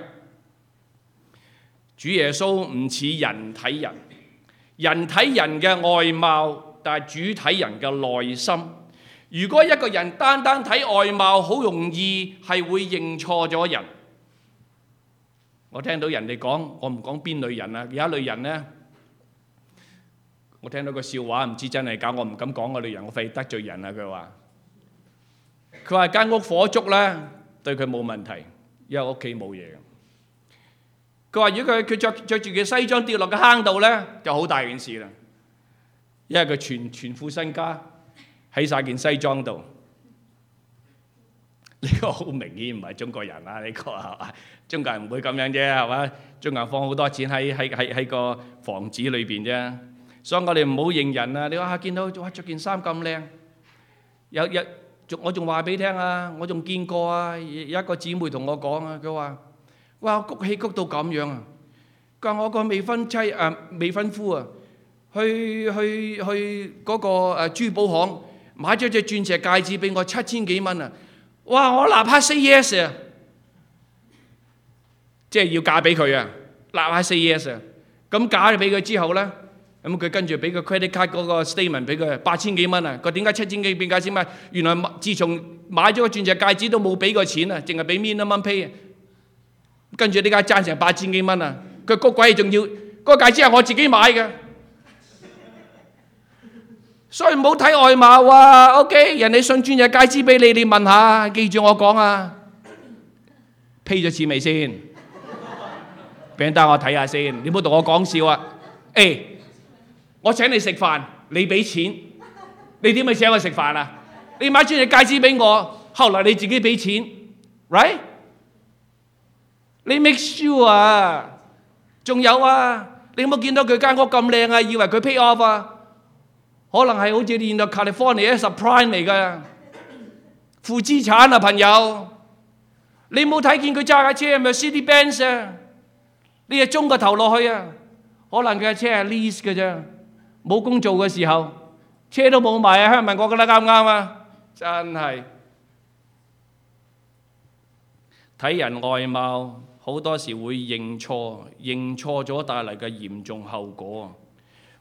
主耶穌唔似人睇人，人睇人嘅外貌，但係主睇人嘅內心。如果一個人單睇外貌，好容易係會認錯咗人。我聽到人哋講，我唔講邊類人啊，有一類人呢，我聽到個笑話，唔知真係假，我唔敢講嗰類人，我費得罪人啊。佢話間屋火燭呢，對佢冇問題，因為屋企冇嘢。佢話如果佢着住件西裝跌落個坑度呢，就好大件事啦，因為佢全副身家喺晒件西裝度。呢個好明顯唔係中國人啦，呢個係嘛？中國人唔會咁樣啫，係嘛？中國人放好多錢喺個房子裏邊啫，所以我哋唔好認人啊！你話見到哇着件衫咁靚，我仲話俾你聽啊！我仲見過啊，有一個姊妹同我講啊，佢話：哇，谷氣谷到咁樣啊！佢話我個未婚夫啊，去嗰個珠寶行買咗隻鑽石戒指俾我，7000幾蚊啊！哇！我立刻 say yes 啊，即係要嫁俾佢啊！立刻 say yes 啊！咁嫁咗俾佢之後咧，咁佢跟住俾個 credit card 嗰個 statement 俾佢，8000幾蚊啊！佢點解7000幾變價錢啊？原來自從買咗個鑽石戒指都冇俾過錢啊，淨係俾 minimum pay。跟住呢家爭成8000幾蚊啊！佢個鬼仲要嗰個戒指係我自己買嘅。所以唔好睇外貌啊 ，OK？ 人哋送鑽石戒指俾你，你問下，記住我講啊，批咗錢未先？俾單我睇下先，你唔好同我講笑啊！誒，我請你食飯，你俾錢，你點會請我食飯啊？你買鑽石戒指俾我，後來你自己俾錢 ，right？ 你 make sure 啊！仲有啊，你有冇見到佢間屋咁靚啊？以為佢 pay off 啊？可能係好似現在 California subprime 嚟㗎，負資產啊朋友！你冇睇見佢揸架車係咪 Mercedes-Benz 啊？你係中個頭落去啊！可能佢架車係 lease 嘅啫，冇工做嘅時候，車都冇埋啊！香港，我覺得啱唔啱啊？真係睇人外貌，好多時會認錯咗帶嚟嘅嚴重後果。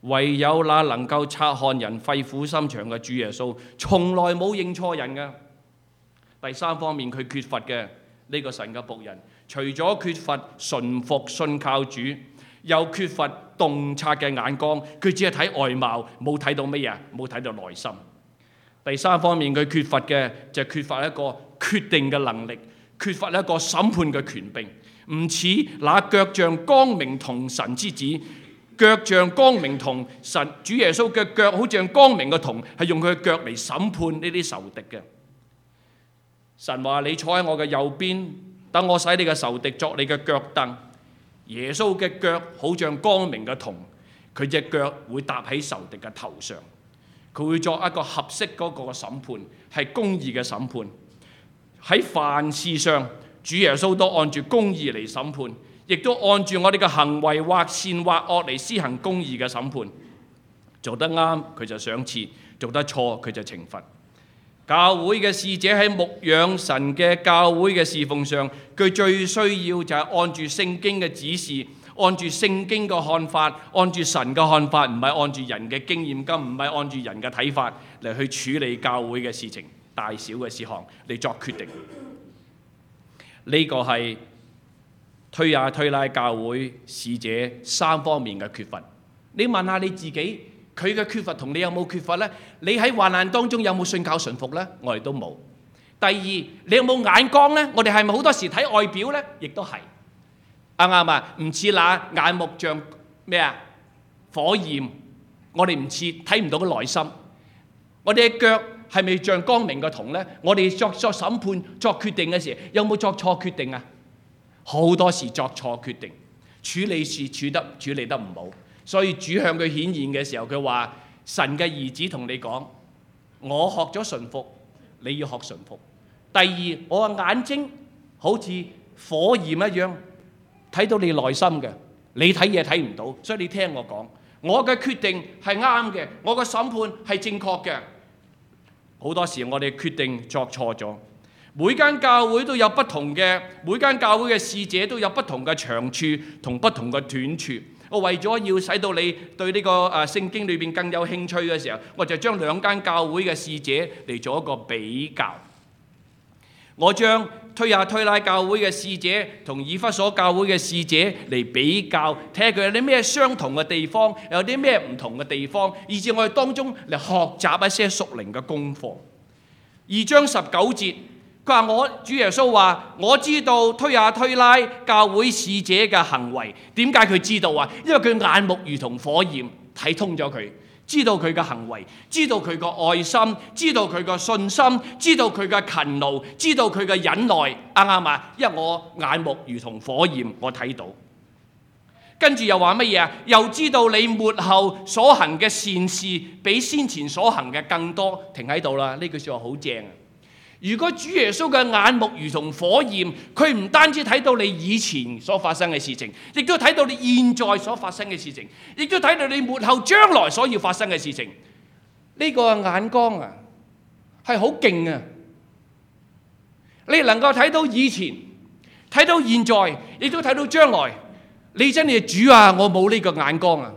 唯有那能夠察看人肺腑心腸嘅主耶穌，從來冇認錯人嘅。第三方面，佢缺乏嘅呢個神嘅僕人，除咗缺乏順服信靠主，又缺乏洞察嘅眼光，佢只係睇外貌，冇睇到乜嘢，冇睇到內心。第三方面，佢缺乏嘅就係缺乏一個決定嘅能力，缺乏一個審判嘅權柄，唔似那腳像光明銅神之子。腳像光明銅，神主耶穌嘅腳好像光明嘅銅，係用佢嘅腳嚟審判呢啲仇敵嘅。神話你坐喺我嘅右邊，等我使你嘅仇敵作你嘅腳凳。耶穌嘅腳好像光明嘅銅，佢隻腳會搭喺仇敵嘅頭上，佢會作一個合適嗰個審判，係公義嘅審判。喺凡事上，主耶穌都按住公義嚟審判，亦都按住我哋嘅行為或善或惡嚟施行公義嘅審判。做得啱佢就賞賜，做得錯佢就懲罰。教會嘅使者喺牧養神嘅教會嘅侍奉上，佢最需要就係按住聖經嘅指示，按住聖經嘅看法，按住神嘅看法，唔係按住人嘅經驗金，唔係按住人嘅睇法嚟去處理教會嘅事情，大小嘅事項嚟作決定。呢個係推雅推拉教會使者三方面嘅缺乏。你問下你自己，佢嘅缺乏同你有冇缺乏呢？你喺患難當中有冇信靠順服呢？我哋都冇。第二，你有冇眼光呢？我哋係咪好多時睇外表呢？亦都係啱啱啊？唔似那眼目像咩啊？火焰，我哋唔似睇唔到個內心。我哋嘅腳係咪像光明嘅銅呢？我哋作審判、作決定嘅時候，有冇作錯決定啊？好多時作錯決定，處理事處理得唔好。所以主向佢顯現嘅時候，佢話：神嘅兒子同你講，我學咗順服，你要學順服。第二，我嘅眼睛好似火焰一樣，睇到你內心嘅，你睇嘢睇唔到，所以你聽我講，我嘅決定係啱嘅，我嘅審判係正確嘅。好多時我哋決定作錯咗。每間教會都有不同嘅，每間教會嘅使者都有不同嘅長處同不同嘅短處。我為咗要使到你對呢個聖經裏邊更有興趣嘅時候，我就將兩間教會嘅使者嚟做一個比較。我將推雅推拉教會嘅使者同以弗所教會嘅使者嚟比較，睇下佢有啲咩相同嘅地方，有啲咩唔同嘅地方，以至我哋當中嚟學習一些屬靈嘅功課。2章19節。佢話我主耶穌話我知道推雅推拉教會使者嘅行為。點解佢知道啊？因為佢眼目如同火焰，睇通咗佢，知道佢嘅行為，知道佢個愛心，知道佢個信心，知道佢嘅勤勞，知道佢嘅忍耐。啱啱啊？因為我眼目如同火焰，我睇到。跟住又話乜嘢啊？又知道你末後所行嘅善事比先前所行嘅更多。停喺度啦，呢句說話好正啊！如果主耶穌嘅眼目如同火焰，佢唔單止睇到你以前所發生嘅事情，亦都睇到你現在所發生嘅事情，亦都睇到你末後將來所要發生嘅事情。呢個眼光啊，係好勁啊！你能夠睇到以前，睇到現在，亦都睇到將來。你真係主啊！我冇呢個眼光啊！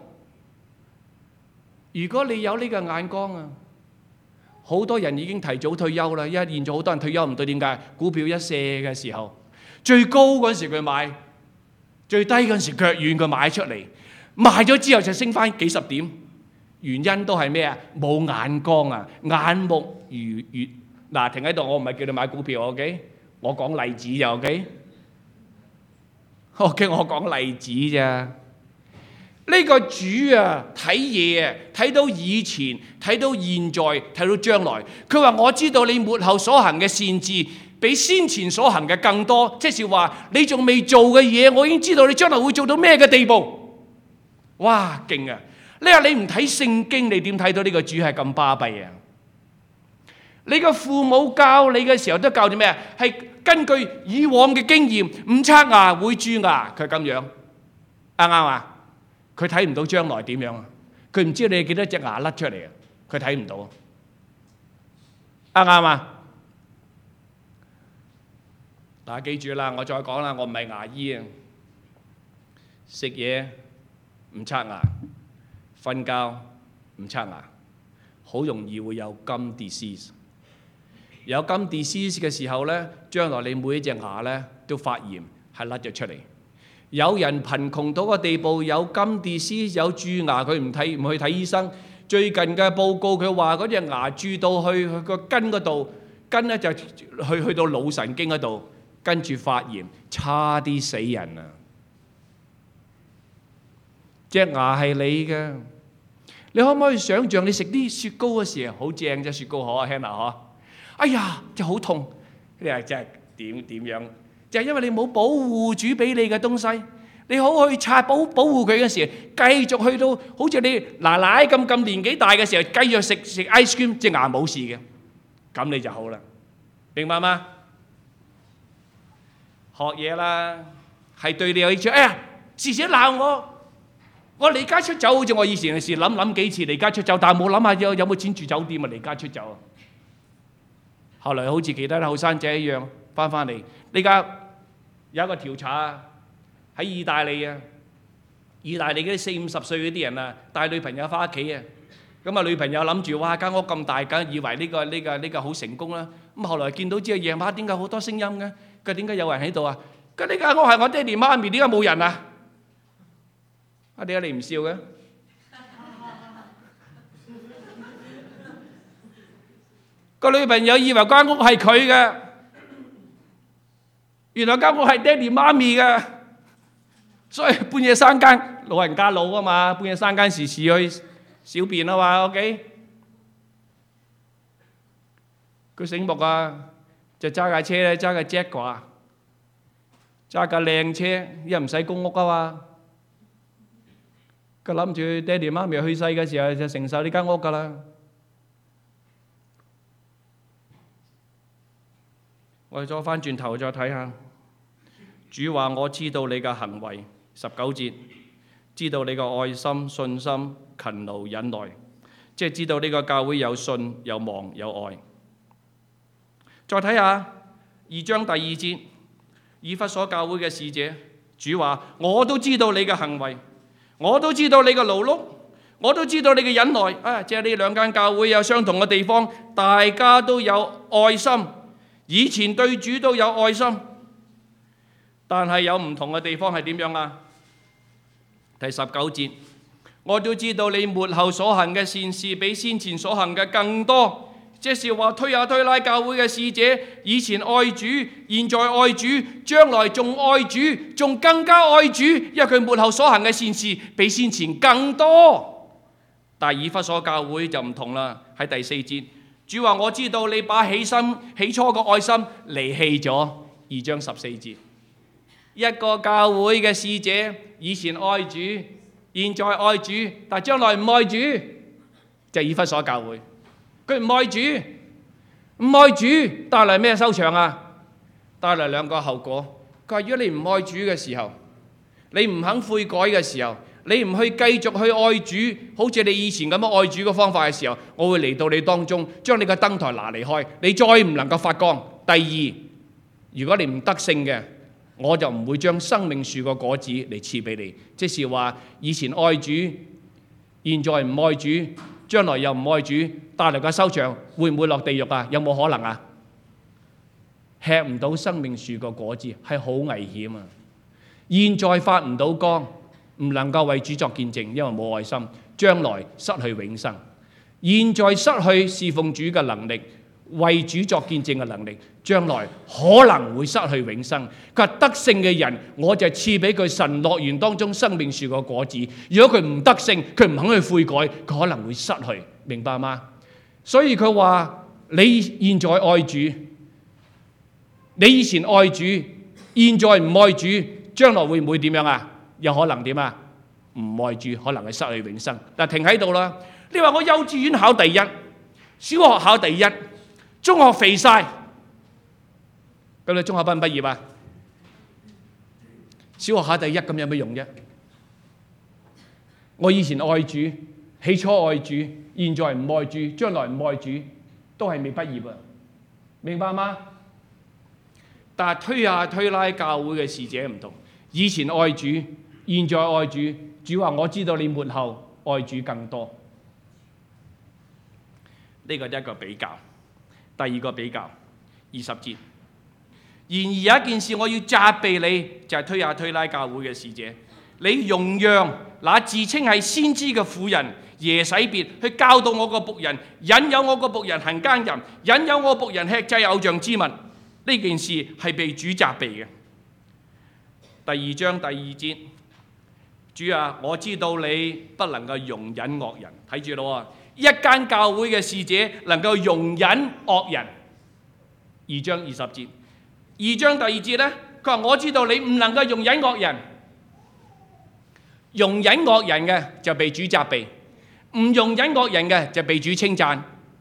如果你有呢個眼光啊，好多人已經提早退休啦，因為現在好多人退休唔對，點解？股票一瀉嘅時候，最高嗰陣時佢買，最低嗰陣時腳軟佢買出嚟，賣咗之後就升翻幾十點，原因都係咩啊？冇眼光啊，眼目如月。嗱，停喺度，我唔係叫你買股票 ，OK？ 我講例子就 OK？OK， 我講例子咋？呢個主啊，睇嘢啊，睇到以前，睇到現在，睇到將來。佢話我知道你末後所行嘅善事，比先前所行嘅更多。即係話你仲未做嘅嘢，我已經知道你將來會做到咩嘅地步。哇，勁啊！你話你唔睇聖經，你點睇到呢個主係咁巴閉啊？你個父母教你嘅時候都教啲咩啊？係根據以往嘅經驗，唔刷牙會蛀牙，佢咁樣啱唔啱啊？佢睇唔到將來點樣啊？佢唔知你幾多隻牙甩出嚟啊？佢睇唔到，啱唔啱啊？嗱，記住啦，我再講啦，我唔係牙醫啊，食嘢唔刷牙， 瞓覺唔刷牙，好容易會有 gum disease。有 gum disease 嘅時候呢，將來你每一隻牙呢都發炎，係甩咗出嚟。有人貧窮到個地步，有 gum disease，有蛀牙，佢唔去睇醫生。最近嘅報告佢話嗰隻牙蛀到去個根嗰度，根呢就去到腦神經嗰度，跟住發炎，差啲死人啊！隻牙係你嘅，你可唔可以想像你食啲雪糕嘅時候好正啫？雪糕好啊 Hannah 嗬？哎呀，就好痛！你話真係點樣？就係因為你冇保護主俾你嘅東西，你好去保護佢嘅時候，繼續去到好似你奶奶咁年紀大嘅時候，繼續食 ice cream， 隻牙冇事嘅，咁你就好啦，明白嗎？學嘢啦，係對你有益處。哎呀，時時鬧我離家出走，好似我以前嘅事諗幾次離家出走，但係冇諗下有冇錢住酒店啊？離家出走，後來好似其他啲後生仔一樣翻嚟。呢家有一個調查喺意大利啊，意大利嗰啲40-50歲嗰啲人啊，帶女朋友翻屋企啊，咁啊女朋友諗住哇間屋咁大，梗以為呢個好成功啦。咁後來見到之後夜晚點解好多聲音嘅？佢點解有人喺度啊？佢呢間屋係我爹哋媽咪，點解冇人啊？啊點解你唔笑嘅？個女朋友以為間屋係佢嘅，原來間屋係爹哋媽咪嘅，所以半夜三更老人家老啊嘛，半夜三更時去小便啊嘛 ，OK？ 佢醒目啊，就揸架車咧，揸架 Jaguar， 揸架靚車，又唔使供屋啊嘛。佢諗住爹哋媽咪去世嘅時候就承受呢間屋噶啦。我哋再翻轉頭再睇下，主話我知道你嘅行為，19節，知道你嘅愛心、信心、勤勞、忍耐，即係知道呢個教會有信、有望、有愛。再睇下2章第2節，以弗所教會嘅使者，主話我都知道你嘅行為，我都知道你嘅勞碌，我都知道你嘅忍耐。啊，即係呢兩間教會有相同嘅地方，大家都有愛心，以前對主都有愛心，但係有唔同嘅地方係點樣啊？第19節，我都知道你末後所行嘅善事比先前所行嘅更多。即是話推拉教會嘅使者，以前愛主，現在愛主，將來仲愛主，仲更加愛主，因為佢末後所行嘅善事比先前更多。但係以弗所教會就唔同啦，喺第4節，主話我知道你把起初嘅愛心離棄咗。2章14節，一個教會嘅使者以前愛主，現在愛主，但將來唔愛主，就係以弗所教會。佢唔愛主，唔愛主帶嚟咩收場啊？帶嚟兩個後果。佢話：如果你唔愛主嘅時候，你唔肯悔改嘅時候，你唔去繼續去愛主，好似你以前咁樣愛主嘅方法嘅時候，我會嚟到你當中，將你嘅燈台拿離開，你再唔能夠發光。第二，如果你唔得勝嘅，我就唔會將生命樹個果子嚟賜俾你。即是話，以前愛主，現在唔愛主，將來又唔愛主，帶來嘅收場會唔會落地獄啊？有冇可能啊？吃唔到生命樹個果子係好危險啊！現在發唔到光，唔能夠為主作見證，因為冇愛心，將來失去永生。現在失去侍奉主嘅能力，為主作見證嘅能力，將來可能會失去永生。佢話得勝嘅人，我就賜俾佢神樂園當中生命樹個果子。如果佢唔得勝，佢唔肯去悔改，佢可能會失去，明白嗎？所以佢話你現在愛主，你以前愛主，現在唔愛主，將來會唔會點樣啊？有可能點啊？唔愛主，可能係失去永生。但停喺度啦。你話我幼稚園考第一，小學考第一，中學肥晒，咁你中學畢唔畢業啊？小學考第一咁有咩用啫？我以前愛主，起初愛主，現在唔愛主，將來唔愛主，都係未畢業啊！明白嗎？但係推拉教會嘅使者唔同，以前愛主，現在愛主。主話我知道你末後愛主更多。呢個第一個比較。第二個比較，20節。然而有一件事我要責備你，就係推雅推拉教會嘅使者，你容讓那自稱係先知嘅婦人耶洗別去教導我個僕人，引誘我個僕人行奸淫，引誘我僕人吃祭偶像之物。呢件事係被主責備嘅。第2章第2節，主啊，我知道你不能夠容忍惡人。睇住咯，一間教會嘅使者能夠容忍惡人。2章20節，2章第2節呢，佢話我知道你唔能夠容忍惡人，容忍惡人嘅就被主責備，唔容忍惡人嘅就被主稱讚。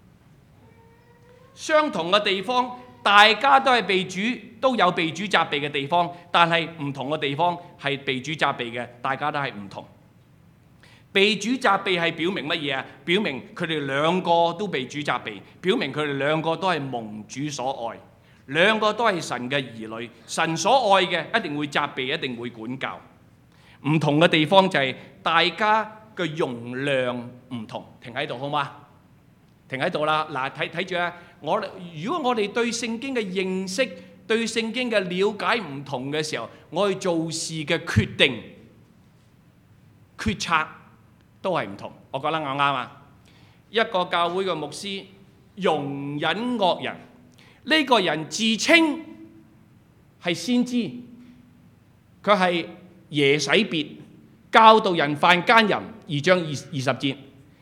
相同嘅地方，大家都係都有被主責備嘅地方，但係唔同嘅地方係被主責備嘅，大家都係唔同。被主責備係表明乜嘢啊？表明佢哋兩個都被主責備，表明佢哋兩個都係蒙主所愛，兩個都係神嘅兒女，神所愛嘅一定會責備，一定會管教。唔同嘅地方就係大家嘅容量唔同。停喺度好嗎？停喺度啦。嗱，睇住啊！如果我哋對聖經嘅認識、對聖經嘅了解唔同嘅時候，我哋做事嘅決定、決策都係唔同。我覺得我啱啊！一個教會嘅牧師容忍惡人，呢個人自稱係先知，佢係耶洗別教導人犯奸淫。2章20節，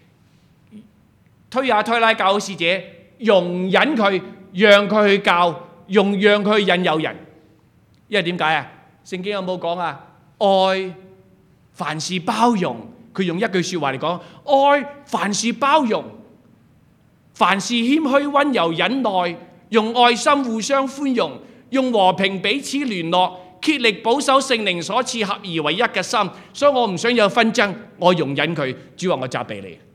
推雅推拉教會使者容忍佢，讓佢去教，讓佢去引誘人。因為點解啊？聖經有冇講啊？愛凡事包容。佢用一句説話嚟講，愛凡事包容，凡事謙虛溫柔忍耐，用愛心互相寬容，用和平彼此聯絡，竭力保守聖靈所賜合而為一嘅心。所以我唔想有紛爭，我容忍佢。主話我責備你。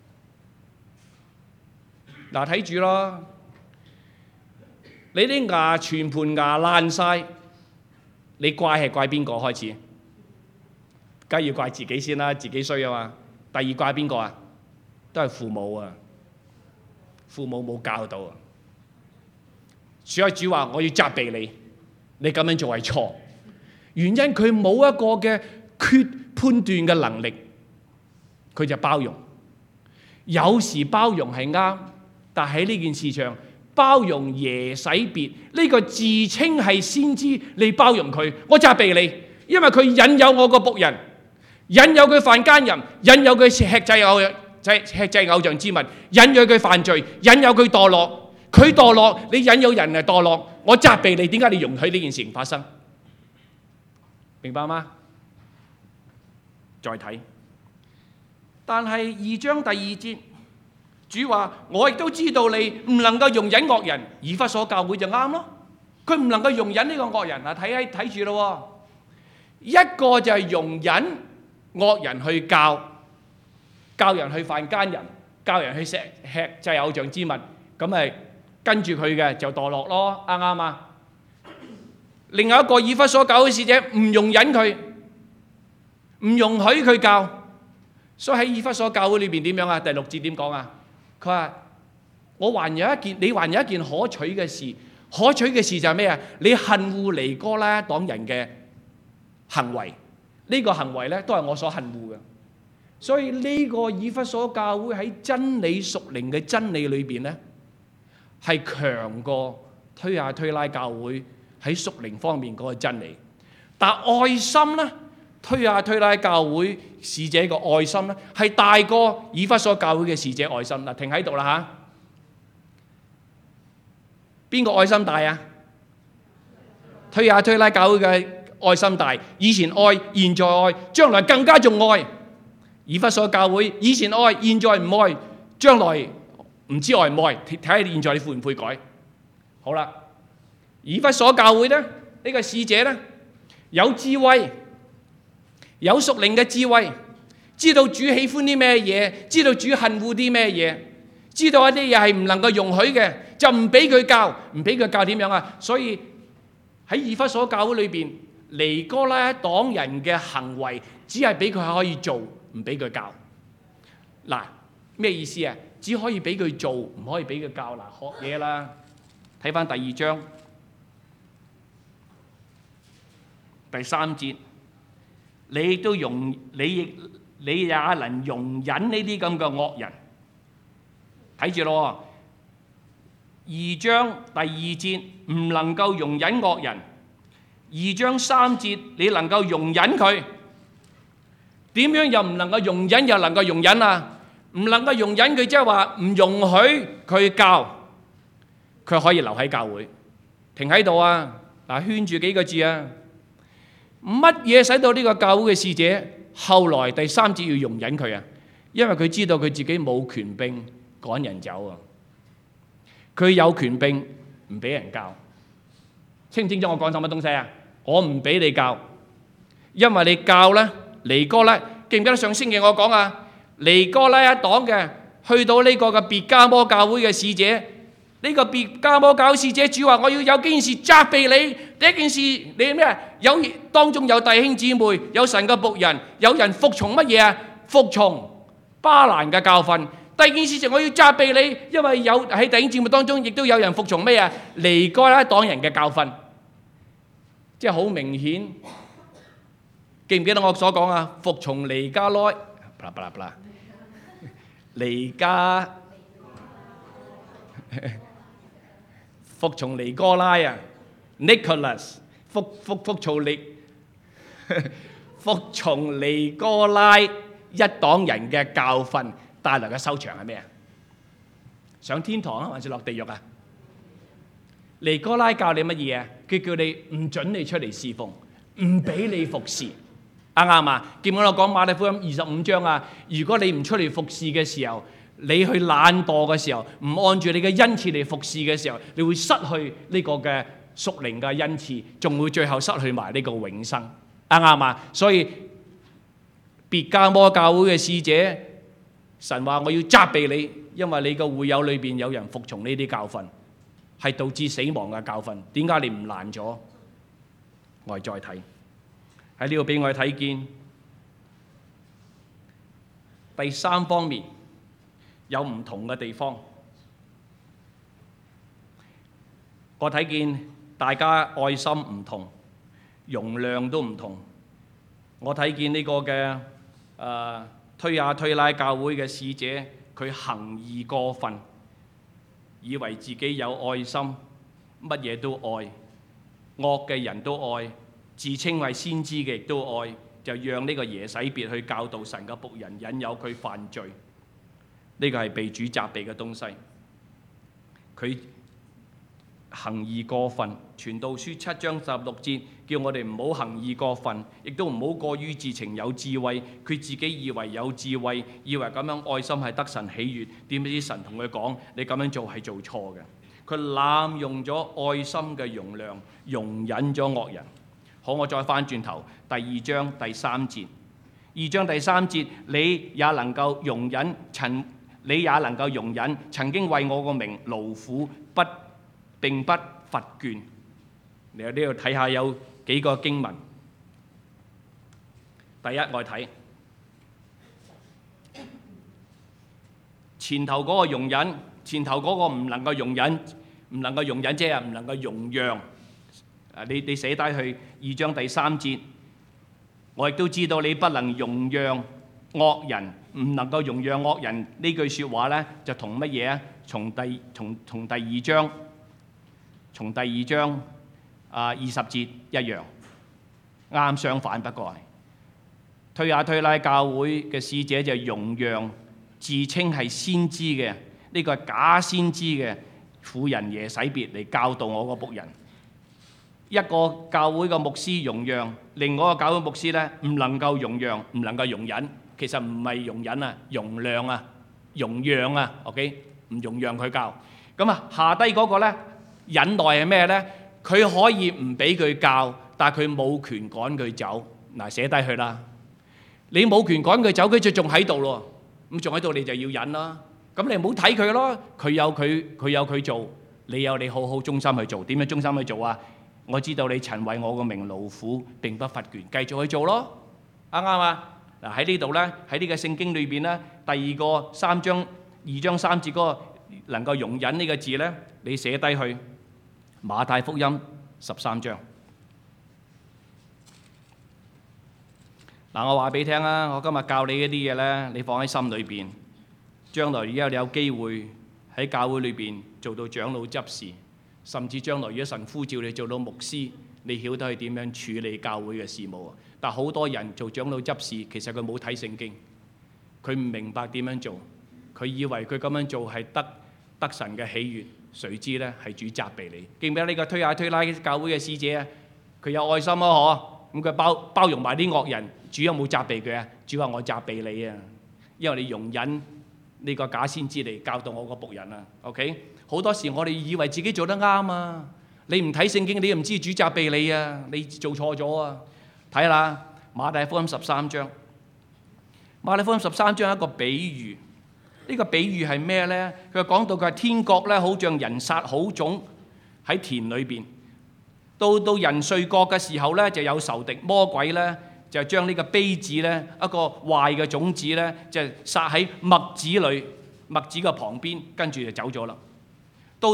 嗱，睇住咯，你啲牙全盤牙爛晒，你怪係怪邊個開始？梗係要怪自己先啦，自己衰啊嘛。第二怪邊個啊？都係父母啊，父母冇教導啊。所以主話我要責備你，你咁樣做係錯。原因佢冇一個嘅判斷嘅能力，佢就包容。有時包容係啱，但喺呢件事上包容耶洗別呢個自稱係先知，你包容佢，我責備你，因為佢引誘我個僕人。引誘佢犯奸淫，引誘佢吃祭偶像之物，引誘佢犯罪，引誘佢墮落。佢墮落，你引誘人嚟墮落，我責備你，點解你容許呢件事情發生？明白嗎？再睇，但係2章第2節，主話我亦都知道你唔能夠容忍惡人。以弗所教會就啱咯，佢唔能夠容忍呢個惡人。嗱，睇住咯，一個就係容忍惡人去教人去犯奸淫，教人去吃祭偶像之物，咁咪跟住佢嘅就墮落咯，啱唔啱啊？另外一個以弗所教會使者唔容忍佢，唔容許佢教，所以喺以弗所教會裏邊點樣啊？第6節點講啊？佢話你還有一件可取嘅事，可取嘅事就係咩啊？你恨惡尼哥拉黨人嘅行為。呢個行為咧都係我所恨惡嘅，所以呢個以弗所教會喺真理屬靈嘅真理裏邊咧，係強過推雅推拉教會喺屬靈方面嗰個真理。但愛心咧，推雅推拉教會使者嘅愛心咧，係大過以弗所教會嘅使者愛心。嗱，停喺度啦嚇，邊個愛心大啊？推雅推拉教會嘅愛心大，以前愛，現在愛，將來更加仲愛。以弗所教會以前愛，現在唔愛，將來唔知愛唔愛，睇下現在你悔唔悔改。好啦，以弗所教會咧，呢個使者咧有智慧，有屬靈嘅智慧，知道主喜歡啲咩嘢，知道主恨惡啲咩嘢，知道一啲嘢係唔能夠容許嘅，就唔俾佢教，唔俾佢教點樣啊？所以喺以弗所教會裏邊，尼哥拉黨人嘅行為只係俾佢可以做，唔俾佢教。 嗱，咩意思啊？只可以俾佢做，唔可以俾佢教。嗱，學嘢啦。睇翻第2章第3節，你也能容忍呢啲咁嘅惡人。睇住咯，2章第2節唔能夠容忍惡人，2章3節你能夠容忍佢。點樣又唔能夠容忍，又能夠容忍啊？唔能夠容忍佢，即係話唔容許佢教，佢可以留喺教會，停喺度啊！嗱，圈住幾個字啊！乜嘢使到呢個教會嘅使者後來第3節要容忍佢啊？因為佢知道佢自己冇權柄趕人走啊！佢有權柄唔俾人教，清唔清楚我講什麼東西啊？我唔俾你教，因為你教咧，尼哥拉，記唔記得上星期我講啊？尼哥拉一黨嘅去到呢個嘅別迦摩教會嘅使者，呢個別迦摩教會使者主話：我要有件事責備你。第一件事你咩？當中有弟兄姊妹，有神嘅僕人，有人服從乜嘢啊？服從巴蘭嘅教訓。第二件事就我要責備你，因為有喺弟兄姊妹當中亦都有人服從咩啊？尼哥拉黨人嘅教訓，即係好明顯。記唔記得我所講啊？服從尼加拉，尼加服從尼哥拉啊 ，Nicholas 服從尼哥拉一黨人嘅教訓帶來嘅收場係咩啊？上天堂啊，還是落地獄啊？尼哥拉教你乜嘢啊？佢叫你唔準你出嚟侍奉，唔俾你服侍。啱唔啱啊？見我講馬太福音25章啊，如果你唔出嚟服侍嘅時候，你去懶惰嘅時候，唔按住你嘅恩賜嚟服侍嘅時候，你會失去呢個嘅屬靈嘅恩賜，仲會最後失去埋呢個永生。啱唔啱啊？所以別迦摩教會嘅使者，神話我要責備你，因為你個會友裏邊有人服從呢啲教訓，係導致死亡嘅教訓。點解你唔攔咗？我哋再睇。喺呢度俾我哋睇見第3方面有唔同嘅地方。我睇見大家愛心唔同，容量都唔同。我睇見呢個嘅推雅推拉教會嘅使者，佢行義過分，以為自己有愛心，乜嘢都愛，惡嘅人都愛。自稱為先知嘅亦都愛，就讓呢個耶洗別去教導神嘅僕人，引誘佢犯罪。呢個係被主責備嘅東西。佢行義過分，傳道書7章16節叫我哋唔好行義過分，亦都唔好過於自情有智慧。佢自己以為有智慧，以為咁樣愛心係得神喜悅，點知神同佢講：你咁樣做係做錯嘅。佢濫用咗愛心嘅容量，容忍咗惡人。好，我再翻轉頭，第2章第3節。2章第3節，你也能夠容忍曾經為我個名勞苦並不乏倦。你喺呢度睇下有幾個經文。第一，我睇前頭嗰個容忍，前頭嗰個唔能夠容忍即係唔能夠容讓。你寫低去2章第3節，我亦都知道你不能容讓惡人，唔能夠容讓惡人呢句説話呢，就同乜嘢啊？從第2章20節一樣，啱相反。不過係推雅推拉教會嘅使者就容讓自稱係先知嘅呢個假先知嘅婦人耶洗別嚟教導我個僕人。一個教會嘅牧師容讓，另外一個教會牧師咧唔能夠容讓，唔能夠容忍。其實唔係容忍啊，容量啊，容讓啊 ，OK， 唔容讓佢教。咁啊，下低嗰個咧忍耐係咩咧？佢可以唔俾佢教，但係佢冇權趕佢走。嗱，寫低佢啦。你冇權趕佢走，佢就仲喺度咯。咁仲喺度，你就要忍啦。咁你唔好睇佢咯。佢有佢做，你有你好好忠心去做。點樣忠心去做啊？我知道你曾為我個名勞苦並不乏倦，繼續去做咯，啱唔啱啊？ 嗱，喺呢度咧，喺呢個聖經裏邊咧，第二個2章3節嗰個能夠容忍呢個字咧，你寫低去馬太福音13章。嗱，我話俾你聽啊，我今日教你嗰啲嘢咧，你放喺心裏邊，將來而家你有機會喺教會裏邊做到長老執事，甚至將來如果神呼召你做到牧師，你曉得去點樣處理教會嘅事務啊！但好多人做長老執事，其實佢冇睇聖經，佢唔明白點樣做，佢以為佢咁樣做係得神嘅喜悅，誰知咧係主責備你。記唔記得呢個推下推拉教會嘅使者啊？佢有愛心啊，嗬，咁佢包容埋啲惡人。主有冇責備佢啊？主話我責備你啊，因為你容忍呢個假先知嚟教導我個僕人啊。OK， 好多時我哋以為自己做得啱啊，你唔睇聖經，你又唔知主責備你啊，你做錯咗啊。睇下馬太福音13章，馬太福音13章一個比喻，呢個比喻係咩呢？佢講到佢係天國咧，好像人撒好種喺田裏邊，到人睡覺嘅時候咧，就有仇敵魔鬼咧，就將呢個稗子咧，一個壞嘅種子咧，就撒喺麥子裏，麥子嘅旁邊，跟住就走咗啦。到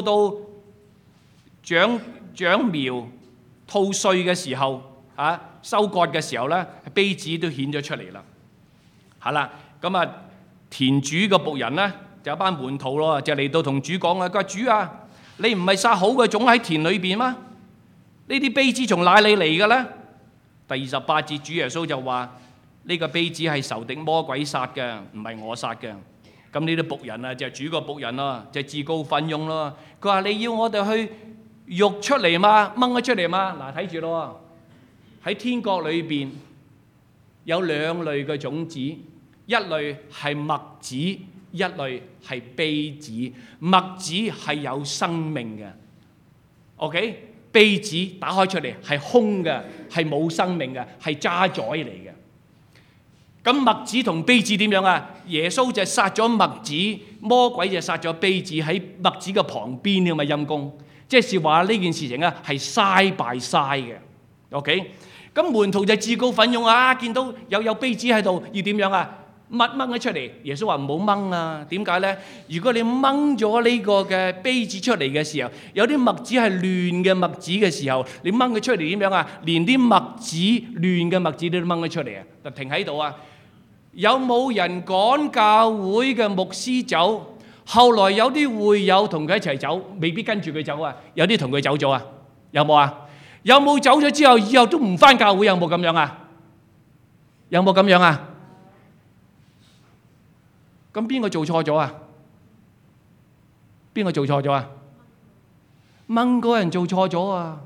長苗吐穗嘅時候，收割嘅時候咧，稗子都顯咗出嚟啦。係啦，咁啊，田主嘅僕人咧，就有班門徒咯，就嚟到同主講啦。佢話：主啊，你唔係撒好嘅種喺田裏邊嗎？呢啲稗子從哪裏嚟嘅咧？第28節，主耶穌就話：呢個稗子係仇敵魔鬼撒嘅，唔係我撒嘅。咁呢啲僕人啊，就係主個僕人咯，就自告奮勇咯。佢話：你要我哋去育出嚟嘛，掹咗出嚟嘛？嗱，睇住咯。喺天國裏邊有兩類嘅種子，一類係麥子，一類係稗子。麥子係有生命嘅 ，OK？ 稗子打開出嚟係空嘅，係冇生命嘅，係渣滓嚟嘅。咁麥子同稗子點樣啊？耶穌就殺咗麥子，魔鬼就殺咗稗子喺麥子嘅旁邊咁嘅陰公，即係話呢件事情啊係嘥敗嘥嘅。OK？咁門徒就自告奮勇啊！見到有稗子喺度，要點樣啊？掹咗出嚟。耶穌話唔好掹啊！點解咧？如果你掹咗呢個嘅稗子出嚟嘅時候，有啲麥子係亂嘅麥子嘅時候，你掹佢出嚟點樣啊？連啲麥子亂嘅麥子都掹咗出嚟啊！就停喺度啊！有冇人趕教會嘅牧師走？後來有啲會友同佢一齊走，未必跟住佢走啊！有啲同佢走咗啊？有冇啊？有冇走咗之後，以後都唔返教會？有冇咁樣啊？有冇咁樣啊？咁邊個做錯咗啊？邊個做錯咗啊？掹嗰人做錯咗啊！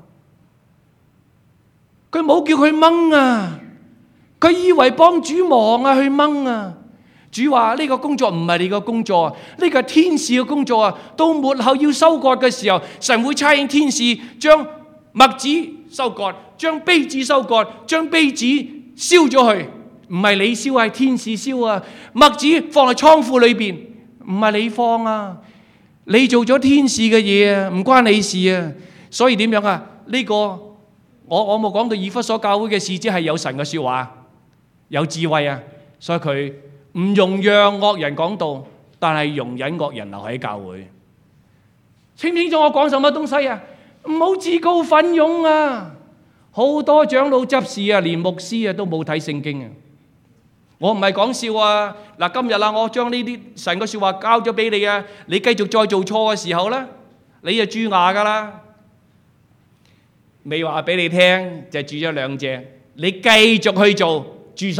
佢冇叫佢掹啊！佢以為幫主忙啊，去掹啊！主話呢個工作唔係你個工作，呢個係天使嘅工作啊！到末後要收割嘅時候，神會差遣天使將麥子收割，將稗子收割，將稗子燒咗去。唔係你燒，係天使燒啊！麥子放喺倉庫裏邊，唔係你放啊！你做咗天使嘅嘢啊，唔關你事啊！所以點樣啊？呢個我冇講到以弗所教會嘅使者係有神嘅説話，有智慧啊！所以佢唔容讓惡人講道，但係容忍惡人留喺教會。清唔清楚我講什麼東西啊？唔好自告奮勇啊！好多長老執事啊，連牧師啊都冇睇聖經啊！我唔係講笑啊！嗱，今日啦，我將呢啲神嘅説話交咗俾你啊！你繼續再做錯嘅時候咧，你就蛀牙噶啦！未話俾你聽，就蛀咗兩隻，你繼續去做，蛀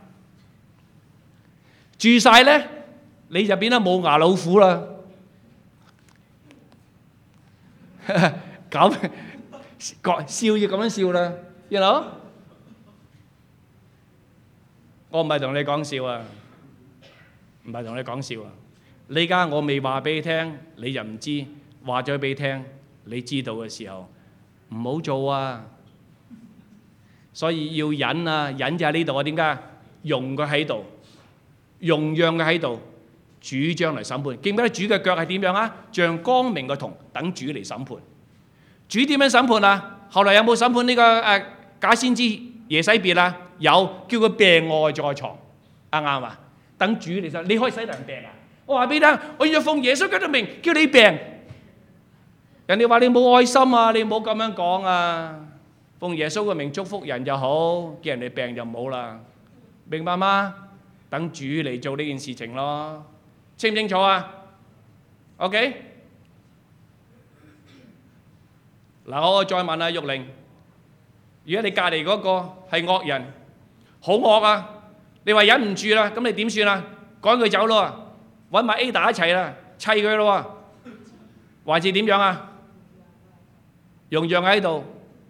晒咧，你就變得冇牙老虎啦！咁笑要咁樣笑啦，you know？我唔係同你講笑啊，唔係同你講笑啊！你而家我未話俾你聽，你就唔知；話咗俾你聽，你知道嘅時候，唔好做啊！所以要忍啊，忍就喺呢度啊！點解？容佢喺度，容讓佢喺度，主將嚟審判。記唔記得主嘅腳係點樣啊？像光明嘅銅，等主嚟審判。主點樣審判啊？後來有冇審判呢個假先知耶洗別啊？有，叫佢病臥在床。 啱啊？等主嚟就你可以使人病啊！我話俾你聽，我要奉耶穌基督名叫你病。人哋話你冇愛心啊，你唔好咁樣講啊！奉耶穌嘅名祝福人就好，叫人哋病就唔好啦，明白嗎？等主嚟做呢件事情咯，清唔清楚啊 ？OK？ 嗱，我再問下玉玲，如果你隔離嗰個係惡人，好惡啊！你話忍唔住啦，咁你點算啊？趕佢走咯，揾埋 Ada 一齊啦，砌佢咯，還是點樣啊？容讓喺度，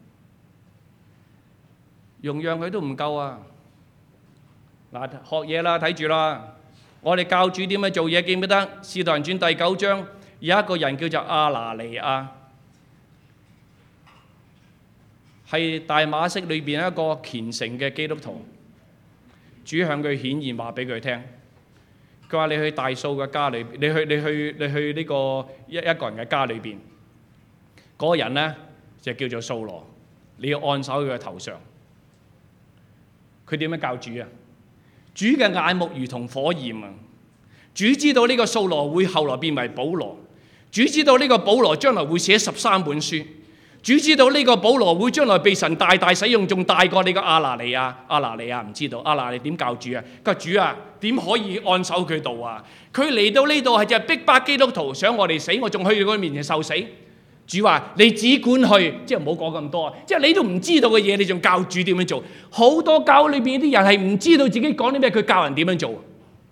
容讓佢都唔夠啊！嗱，學嘢啦，睇住啦。我哋教主點樣做嘢，記唔記得？《使徒行傳》第9章有一個人叫做亞拿尼亞，係大馬色裏邊一個虔誠嘅基督徒。主向佢顯現話俾佢聽，佢話你去大數嘅家裏，你去呢個一個人嘅家裏邊，嗰個人呢就叫做掃羅，你要按手佢嘅頭上。佢點樣教主啊？主嘅眼目如同火焰啊！主知道呢個掃羅會後來變為保羅，主知道呢個保羅將來會寫13本書，主知道呢個保羅會將來被神大大使用，仲大過你個亞拿尼亞。亞拿尼亞唔知道，亞拿尼點教主啊？佢話主啊，點可以按手佢度啊？佢嚟到呢度係就係逼迫基督徒，想我哋死，我仲去佢面前受死。主話你只管去，即係唔好講咁多，即係你都唔知道嘅嘢，你仲教主點樣做？好多教會裏邊啲人係唔知道自己講啲咩，佢教人點樣做，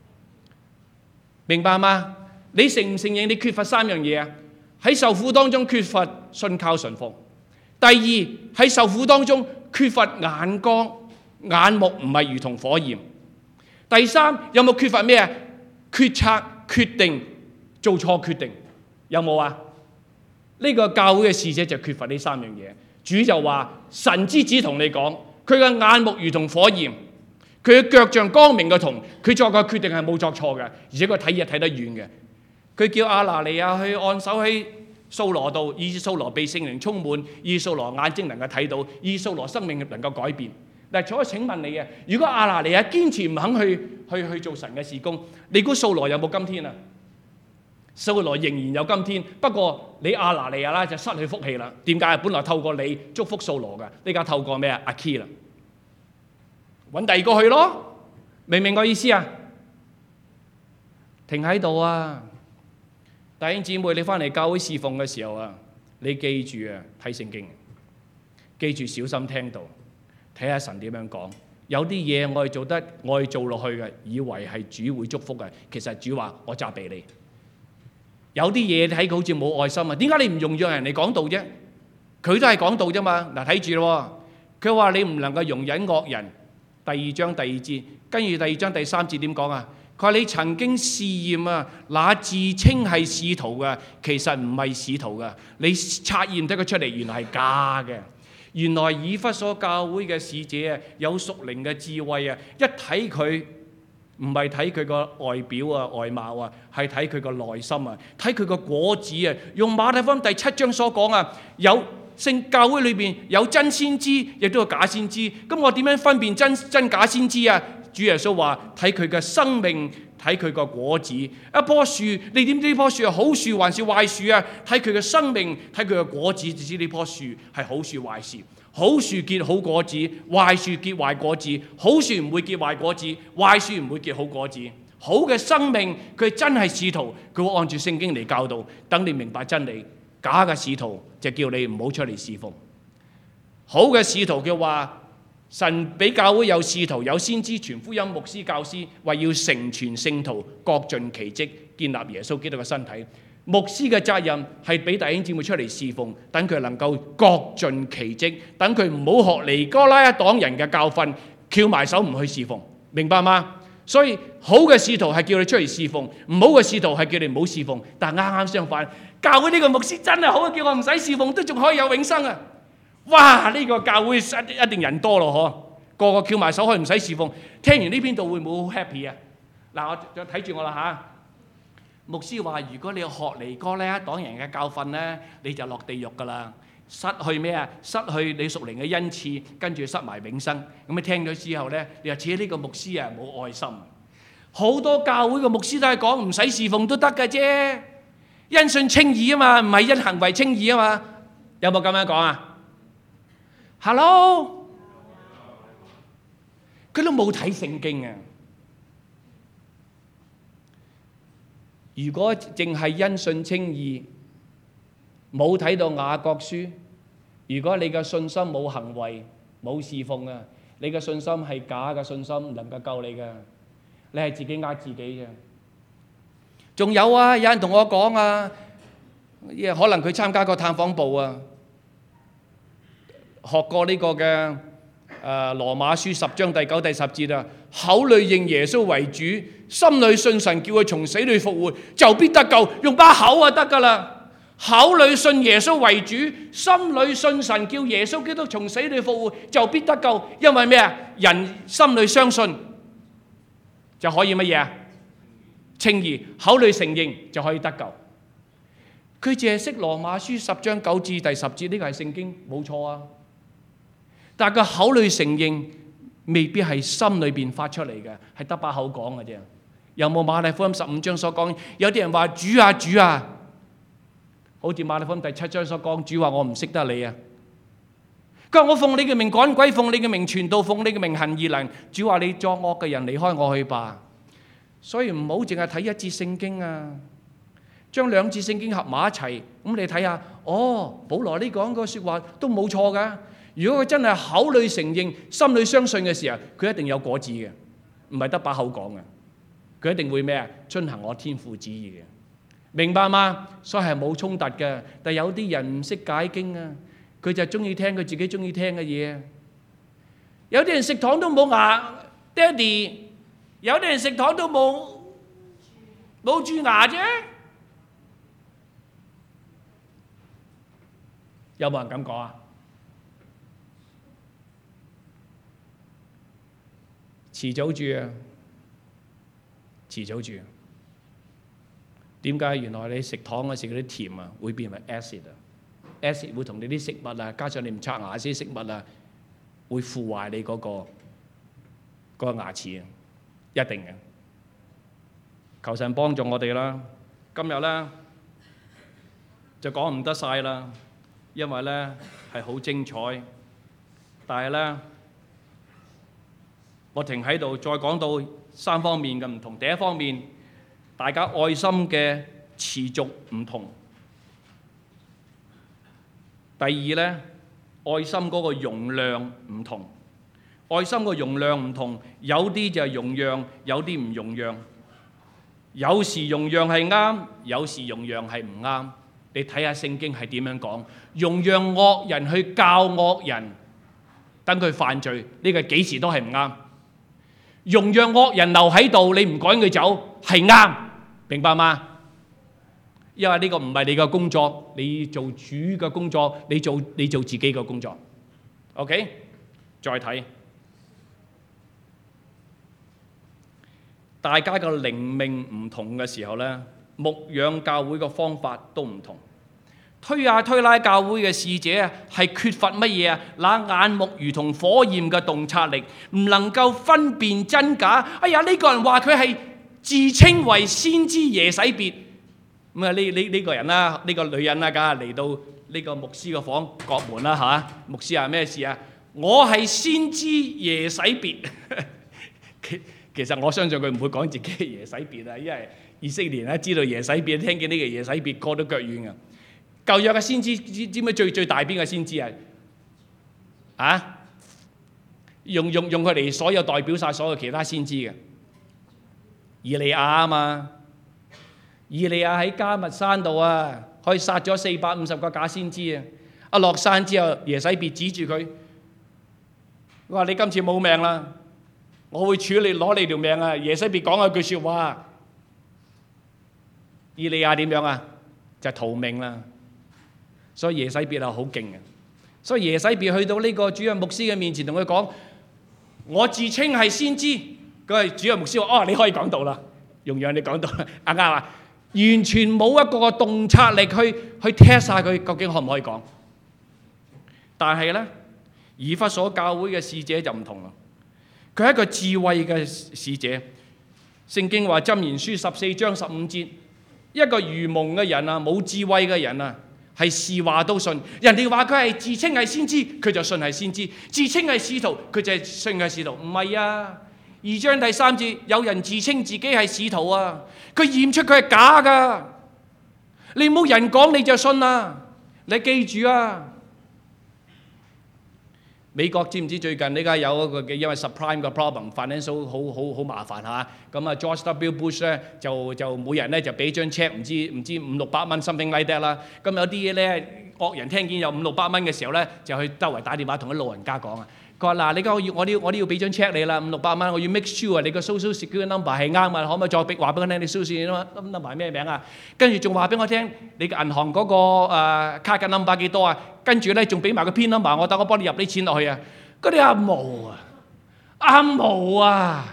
明白嗎？你承唔承認你缺乏3樣嘢啊？喺受苦當中缺乏信靠順服。第二，喺受苦當中缺乏眼光，眼目唔係如同火焰。第三，有冇缺乏咩啊？決策決定，做錯決定，有冇啊？呢個教會嘅使者就缺乏呢3樣嘢。主就話神之子同你講，佢嘅眼目如同火焰，佢嘅腳像光明嘅銅，佢作個決定係冇作錯嘅，而且佢睇嘢睇得遠嘅。佢叫亞拿尼亞去按手喺掃羅度，以掃羅被聖靈充滿，以掃羅眼睛能夠睇到，以掃羅生命能夠改變。嗱，所以請問你啊，如果亞拿尼亞堅持唔肯去做神嘅事工，你估掃羅有冇今天啊？掃羅仍然有今天，不過你亞拿尼亞啦就失去福氣啦。點解？本來透過你祝福掃羅嘅，呢家透過咩啊？阿 Key 啦，揾第二個去咯，明唔明我意思啊？停喺度啊！弟兄姊妹，你翻嚟教會侍奉嘅時候啊，你記住啊，睇聖經，記住小心聽道，睇下神點樣講。有啲嘢我哋做落去嘅，以為係主會祝福嘅，其實主話我責備你。有啲嘢睇佢好似冇愛心啊，點解你唔容讓人哋講道啫？佢都係講道啫嘛。嗱，睇住咯，佢話你唔能夠容忍惡人。第2章第2節，跟住第2章第3節點講啊？佢話你曾經試驗啊，那自稱係使徒嘅，其實唔係使徒嘅。你測驗得佢出嚟，原來係假嘅。原來以弗所教會嘅使者啊，有屬靈嘅智慧啊，一睇佢唔係睇佢個外表啊、外貌啊，係睇佢個內心啊，睇佢個果子啊。用馬太福音第7章所講啊，有聖教會裏邊有真先知，亦都有假先知。咁我點樣分辨真假先知啊？主耶穌話睇佢嘅生命，睇佢個果子。一棵樹，你點知呢棵樹係好樹還是壞樹啊？睇佢嘅生命，睇佢嘅果子，就知呢棵樹係好樹壞樹。好樹結好果子，壞樹結壞果子。好樹唔會結壞果子，壞樹唔會結好果子。好嘅生命，佢真係使徒，佢會按住聖經嚟教導，等你明白真理。假嘅使徒就叫你唔好出嚟侍奉。好嘅使徒嘅話，神俾教會有使徒、有先知、傳福音、牧師、教師，為要成全聖徒，各盡其職，建立耶穌基督嘅身體。牧師嘅責任係俾弟兄姊妹出嚟侍奉，等佢能夠各盡其職，等佢唔好學尼哥拉一黨人嘅教訓，翹埋手唔去侍奉，明白嗎？所以好嘅使徒係叫你出嚟侍奉，唔好嘅使徒係叫你唔好侍奉。但係啱啱相反，教會呢個牧師真係好，叫我唔使侍奉都仲可以有永生啊！哇！呢個教會一定人多咯，嗬，個個翹埋手可以唔使侍奉。聽完呢篇道會唔會好 happy 啊？嗱，我睇住我啦嚇。牧師話：如果你學尼哥拉一黨人嘅教訓咧，你就落地獄噶啦，失去咩啊？失去你屬靈嘅恩賜，跟住失埋永生。咁你聽咗之後咧，你話似呢個牧師啊冇愛心。 好多教會嘅牧師都係講唔使侍奉都得嘅啫，因信稱義啊嘛，唔係因行為稱義啊嘛。有冇咁樣講啊 ？Hello， 佢都冇睇聖經啊！如果淨係因信稱義，冇睇到雅各書，如果你嘅信心冇行為、冇侍奉啊，你嘅信心係假嘅信心，唔能夠救你嘅，你係自己呃自己嘅。仲有啊，有人同我講啊，可能佢參加過探訪部啊，學過呢個嘅羅馬書10章第9、第10節啊，口裏認耶穌為主，心裏信神叫佢從死裏復活，就必得救。用把口就得噶啦。口裏信耶穌為主，心裏信神叫耶穌基督從死裏復活，就必得救。因為咩啊？人心裏相信就可以乜嘢啊？稱義，口裏承認就可以得救。佢淨係識羅馬書10章9至第10節，呢個係聖經冇錯啊。但係佢口裏承認未必係心裏邊發出嚟嘅，係得把口講嘅啫。有冇馬太福音15章所講？有啲人話主啊主啊，好似馬太福音第7章所講，主話我唔識得你啊。佢話我奉你嘅名趕鬼，奉你嘅名傳道，奉你嘅名行異能。主話你作惡嘅人離開我去吧。所以唔好淨係睇一節聖經啊，將兩節聖經合埋一齊，咁你睇下，哦，保羅呢講個說話都冇錯噶。如果佢真係口裏承認、心裏相信嘅時候，佢一定有果子嘅，唔係得把口講嘅。佢一定會咩啊？遵行我天父旨意嘅，明白嗎？所以係冇衝突嘅。但係有啲人唔識解經啊，佢就中意聽佢自己中意聽嘅嘢啊。有啲人食糖都冇牙，爹哋；有啲人食糖都冇蛀牙啫。有冇人咁講啊？遲早住啊！遲早住。點解？原來你食糖嗰時嗰啲甜啊，會變為 acid 啊 ，acid 會同你啲食物啊，加上你唔刷牙啲食物啊，會腐壞你嗰個牙齒啊，一定嘅。求神幫助我哋啦！今日咧就講唔得晒啦，因為咧係好精彩，但係咧我停喺度，再講到3方面嘅唔同。第一方面，大家愛心嘅持續唔同。第二咧，愛心嗰個容量唔同。愛心個容量唔同，有啲就係容讓，有啲唔容讓。有時容讓係啱，有時容讓係唔啱。你睇下聖經係點樣講？容讓惡人去教惡人，等佢犯罪，呢個幾時都係唔啱。容讓惡人留喺度，你唔趕佢走係啱，明白嗎？因為呢個唔係你嘅工作，你做主嘅工作，你做自己嘅工作。OK， 再睇大家嘅靈命唔同嘅時候呢，牧養教會嘅方法都唔同。推拉教會嘅使者啊，係缺乏乜嘢啊？那眼目如同火焰嘅洞察力，唔能夠分辨真假。哎呀，呢個人話佢係自稱為先知耶洗別，咁啊呢個人啦，呢個女人啦，梗係嚟到呢個牧師嘅房叩門啦嚇。牧師啊，咩事啊？我係先知耶洗別。其實我相信佢唔會講自己係耶洗別啊，因為以色列人知道耶洗別，聽見呢個耶洗別過到腳軟啊。舊約嘅先知知唔知最大邊個先知啊？啊？用佢哋所有代表晒所有其他先知嘅，以利亞啊嘛。以利亞喺迦密山度啊，可以殺咗450個假先知啊！一落山之後，耶洗別指住佢，話你今次冇命啦，我會處理攞你條命啊！耶洗別講一句説話，以利亞點樣啊？就逃命啦。所以耶洗別係好勁嘅，所以耶洗別去到呢個主任牧師嘅面前，同佢講：我自稱係先知。嗰個主任牧師話：哦，你可以講道啦，容讓你講道啦。啱啊，完全冇一個洞察力去 test 下佢究竟可唔可以講。但係咧，以弗所教會嘅使者就唔同啦，佢係一個智慧嘅使者。 聖經話箴言書14章15節，一個愚蒙嘅人啊，冇智慧嘅人啊，係是話都信。人哋話佢係自稱係先知，佢就信係先知；自稱係使徒，佢就係信係使徒。唔係啊，2章第3節，有人自稱自己係使徒啊，佢驗出佢係假㗎。你冇人講你就信啊！你記住啊！美國知唔知最近呢家有一個嘅因為 subprime 嘅 problem，financial 好麻煩嚇。咁啊 George W. Bush 咧就每人咧就俾張 check，唔知500-600蚊 something like that 啦。咁有啲咧惡人聽見有500-600蚊嘅時候咧，就去周圍打電話同啲老人家講啊。佢話嗱，你而家我都要俾張 check 你啦，500-600蚊，我要 make sure 你個 social security number 係啱啊，可唔可以再話俾我聽你 social security number 係咩名啊？跟住仲話俾我聽你嘅銀行嗰個卡嘅 number 幾多啊？跟住咧仲俾埋個 pin number 我，等我幫你入啲錢落去啊！嗰啲阿毛啊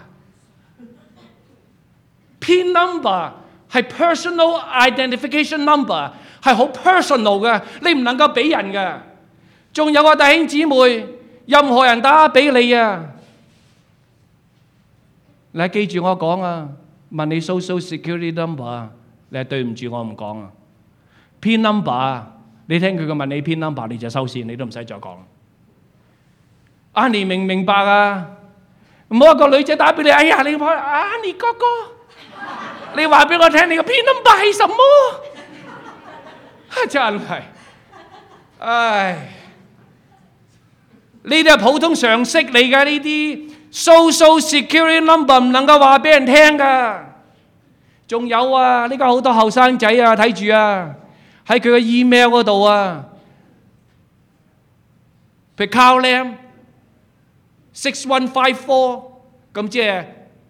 ，pin number 係 personal identification number， 係好 personal 嘅，你唔能夠俾人嘅。仲有啊，弟兄姊妹。任何人打俾你啊！你記住我講啊，問你 social security number， 你係對唔住我唔講啊。PIN number， 你聽佢個問你 PIN number， 你就收線，你都唔使再講。阿你明唔明白啊？唔好一個女仔打俾你，哎呀，你話阿你哥哥，你話俾我聽你個 PIN number 係什麼？真係，唉。呢啲係普通常識嚟㗎，呢啲 social security number 唔能夠話俾人聽㗎。仲有啊，呢家好多後生仔啊，睇住啊，喺佢嘅 email 嗰度啊，譬如 Carl Lam 6154，咁即係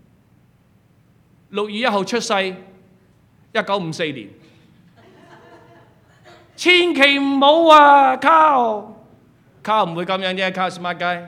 6月1號出世，1954年。千祈唔好啊 ，Carl 唔會咁樣啫，Carl smart guy。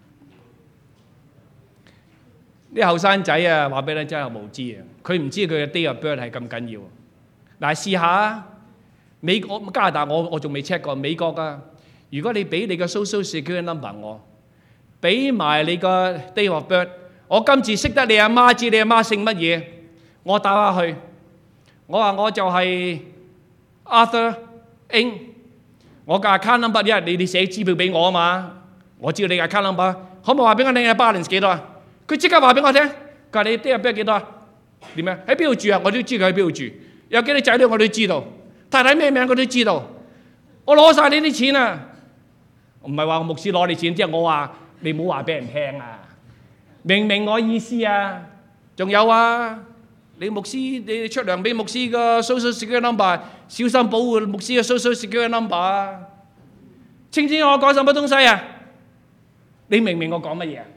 啲後生仔啊，話俾你真係無知啊！佢唔知佢嘅 day of birth 係咁緊要。嗱，試下加拿大我仲未 check 過美國㗎。如果你俾你個 social security number 我，俾埋你個 day of birth，我今次識得你阿媽，知你阿媽姓乜嘢，我打下去，我話我就係 Arthur Ng。我嘅 account number 因為你寫支票俾我啊嘛，我知道你嘅 account number， 可唔可以話俾我聽你嘅 balance 幾多啊？佢即刻話俾我聽，佢話你啲入邊幾多啊？點樣？喺邊度住啊？我都知佢喺邊度住，有幾多仔女我都知道，太太咩名我都知道。我攞晒你啲錢啊！唔係話牧師攞你錢，即係我話你唔好話俾人聽啊！明唔明我意思啊？仲有啊！你牧師你出糧俾牧師個 social security number， 小心保護牧師嘅 social security number 啊！清唔清我講什麼東西啊？你明唔明我講乜嘢啊？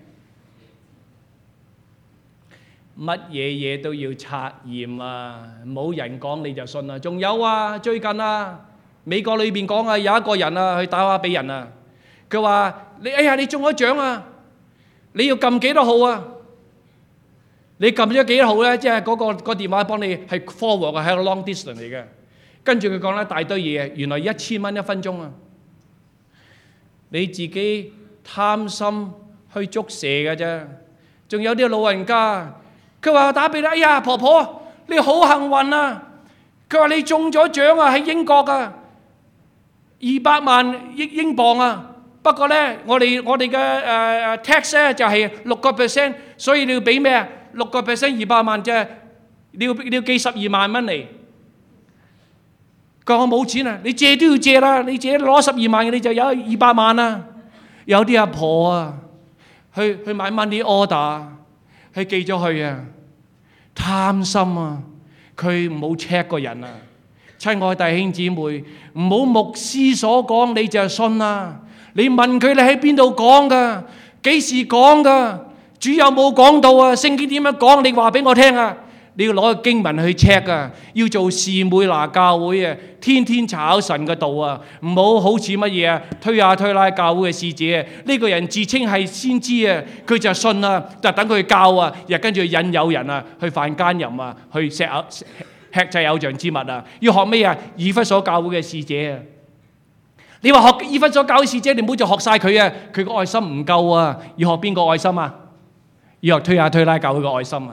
乜嘢嘢都要測驗啊！冇人講你就信啦。仲有啊，最近啊，美國裏邊講啊，有一個人啊去打電話俾人啊，佢話你哎呀你中咗獎啊，你要撳幾多號啊？你撳咗幾多號咧？即係嗰個電話幫你係 forward 嘅，係個 long distance 嚟嘅。跟住佢講一大堆嘢，原來1000蚊1分鐘啊！你自己貪心去捉蛇嘅啫。仲有啲老人家，佢話打俾你，哎呀婆婆你好幸運啊！佢話你中咗獎啊，喺英國啊，200萬英鎊啊！不過咧，我哋嘅tax 咧就係6%，所以你要俾咩啊？6% 200萬啫，你要寄12萬蚊嚟。佢話我冇錢啊，你借都要借啦，你借攞12萬，你就有200萬啦。有啲阿婆啊，去買 money order， 去寄咗去啊，貪心啊，佢唔好 check 個人啊。親愛弟兄姊妹，唔好牧師所講你就信啊。你問佢你喺邊度講㗎？幾時講㗎？主有冇講到啊？聖經點樣講？你話俾我聽啊！你要攞個經文去 check 啊！要做士每拿教會啊，天天查考神嘅道啊！唔好好似乜嘢啊，推下推拉教會嘅使者啊！呢個人自稱係先知啊，佢就信啊，就等佢教啊，又跟住引誘人啊，去犯奸淫啊，去吃祭偶像之物啊！要學咩啊？以弗所教會嘅使者啊！你話學以弗所教會使者，你唔好就學晒佢啊！佢個愛心唔夠啊！要學邊個愛心啊？要學推下推拉教會嘅愛心啊！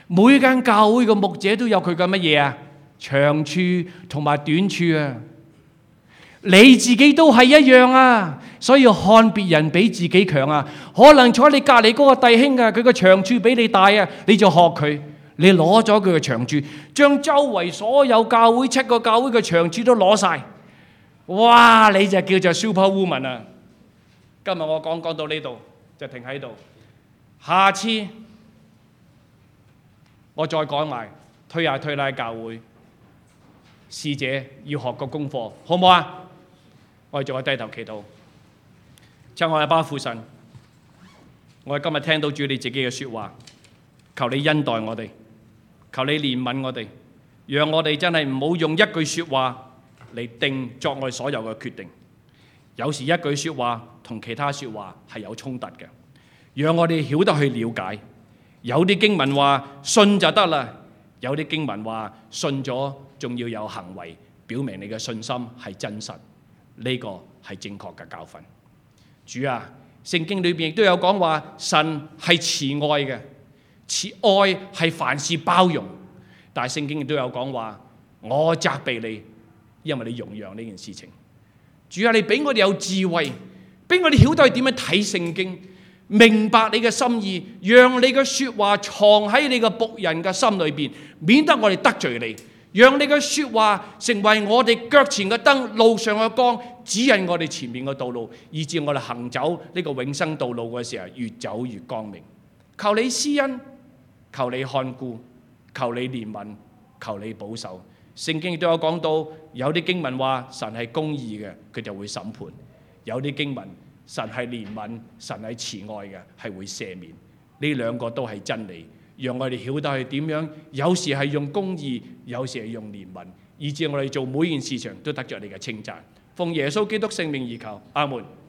每間教會嘅牧者都有佢嘅乜嘢啊？長處同埋短處啊！你自己都係一樣啊！所以看別人比自己強啊！可能坐喺你隔離嗰個弟兄啊，佢嘅長處比你大啊，你就學佢，你攞咗佢嘅長處，將周圍所有教會7個教會嘅長處都攞晒，哇！你就叫做 super woman 啊！今日我講到呢度就停喺度，下次我再講埋推下推拉教會使者要學個功課，好唔好啊？我哋再低頭祈禱。親愛嘅阿爸父神，我哋今日聽到主你自己嘅説話，求你恩待我哋，求你憐憫我哋，讓我哋真係唔好用一句説話嚟定作我哋所有嘅決定。有時一句説話同其他説話係有衝突嘅，讓我哋曉得去了解。有啲經文話信就得啦，有啲經文話信咗仲要有行為，表明你嘅信心係真實。呢個係正確嘅教訓。主啊，聖經裏邊亦都有講話，神係慈愛嘅，慈愛係凡事包容。但係聖經亦都有講話，我責備你，因為你容讓呢件事情。主啊，你俾我哋有智慧，俾我哋曉得點樣睇聖經，明白你嘅心意，讓你嘅説話藏喺你嘅僕人嘅心裏邊，免得我哋得罪你。讓你嘅説話成為我哋腳前嘅燈，路上嘅光，指引我哋前面嘅道路，以致我哋行走呢個永生道路嘅時候，越走越光明。求你施恩，求你看顧，求你憐憫，求你保守。聖經亦都有講到，有啲經文話神係公義嘅，佢就會審判；有啲經文神係憐憫，神係慈愛嘅，係會赦免。呢兩個都係真理。讓我哋曉得係點樣，有時係用公義，有時係用憐憫，以致我哋做每件事情都得着你嘅稱讚。奉耶穌基督聖名而求，阿門。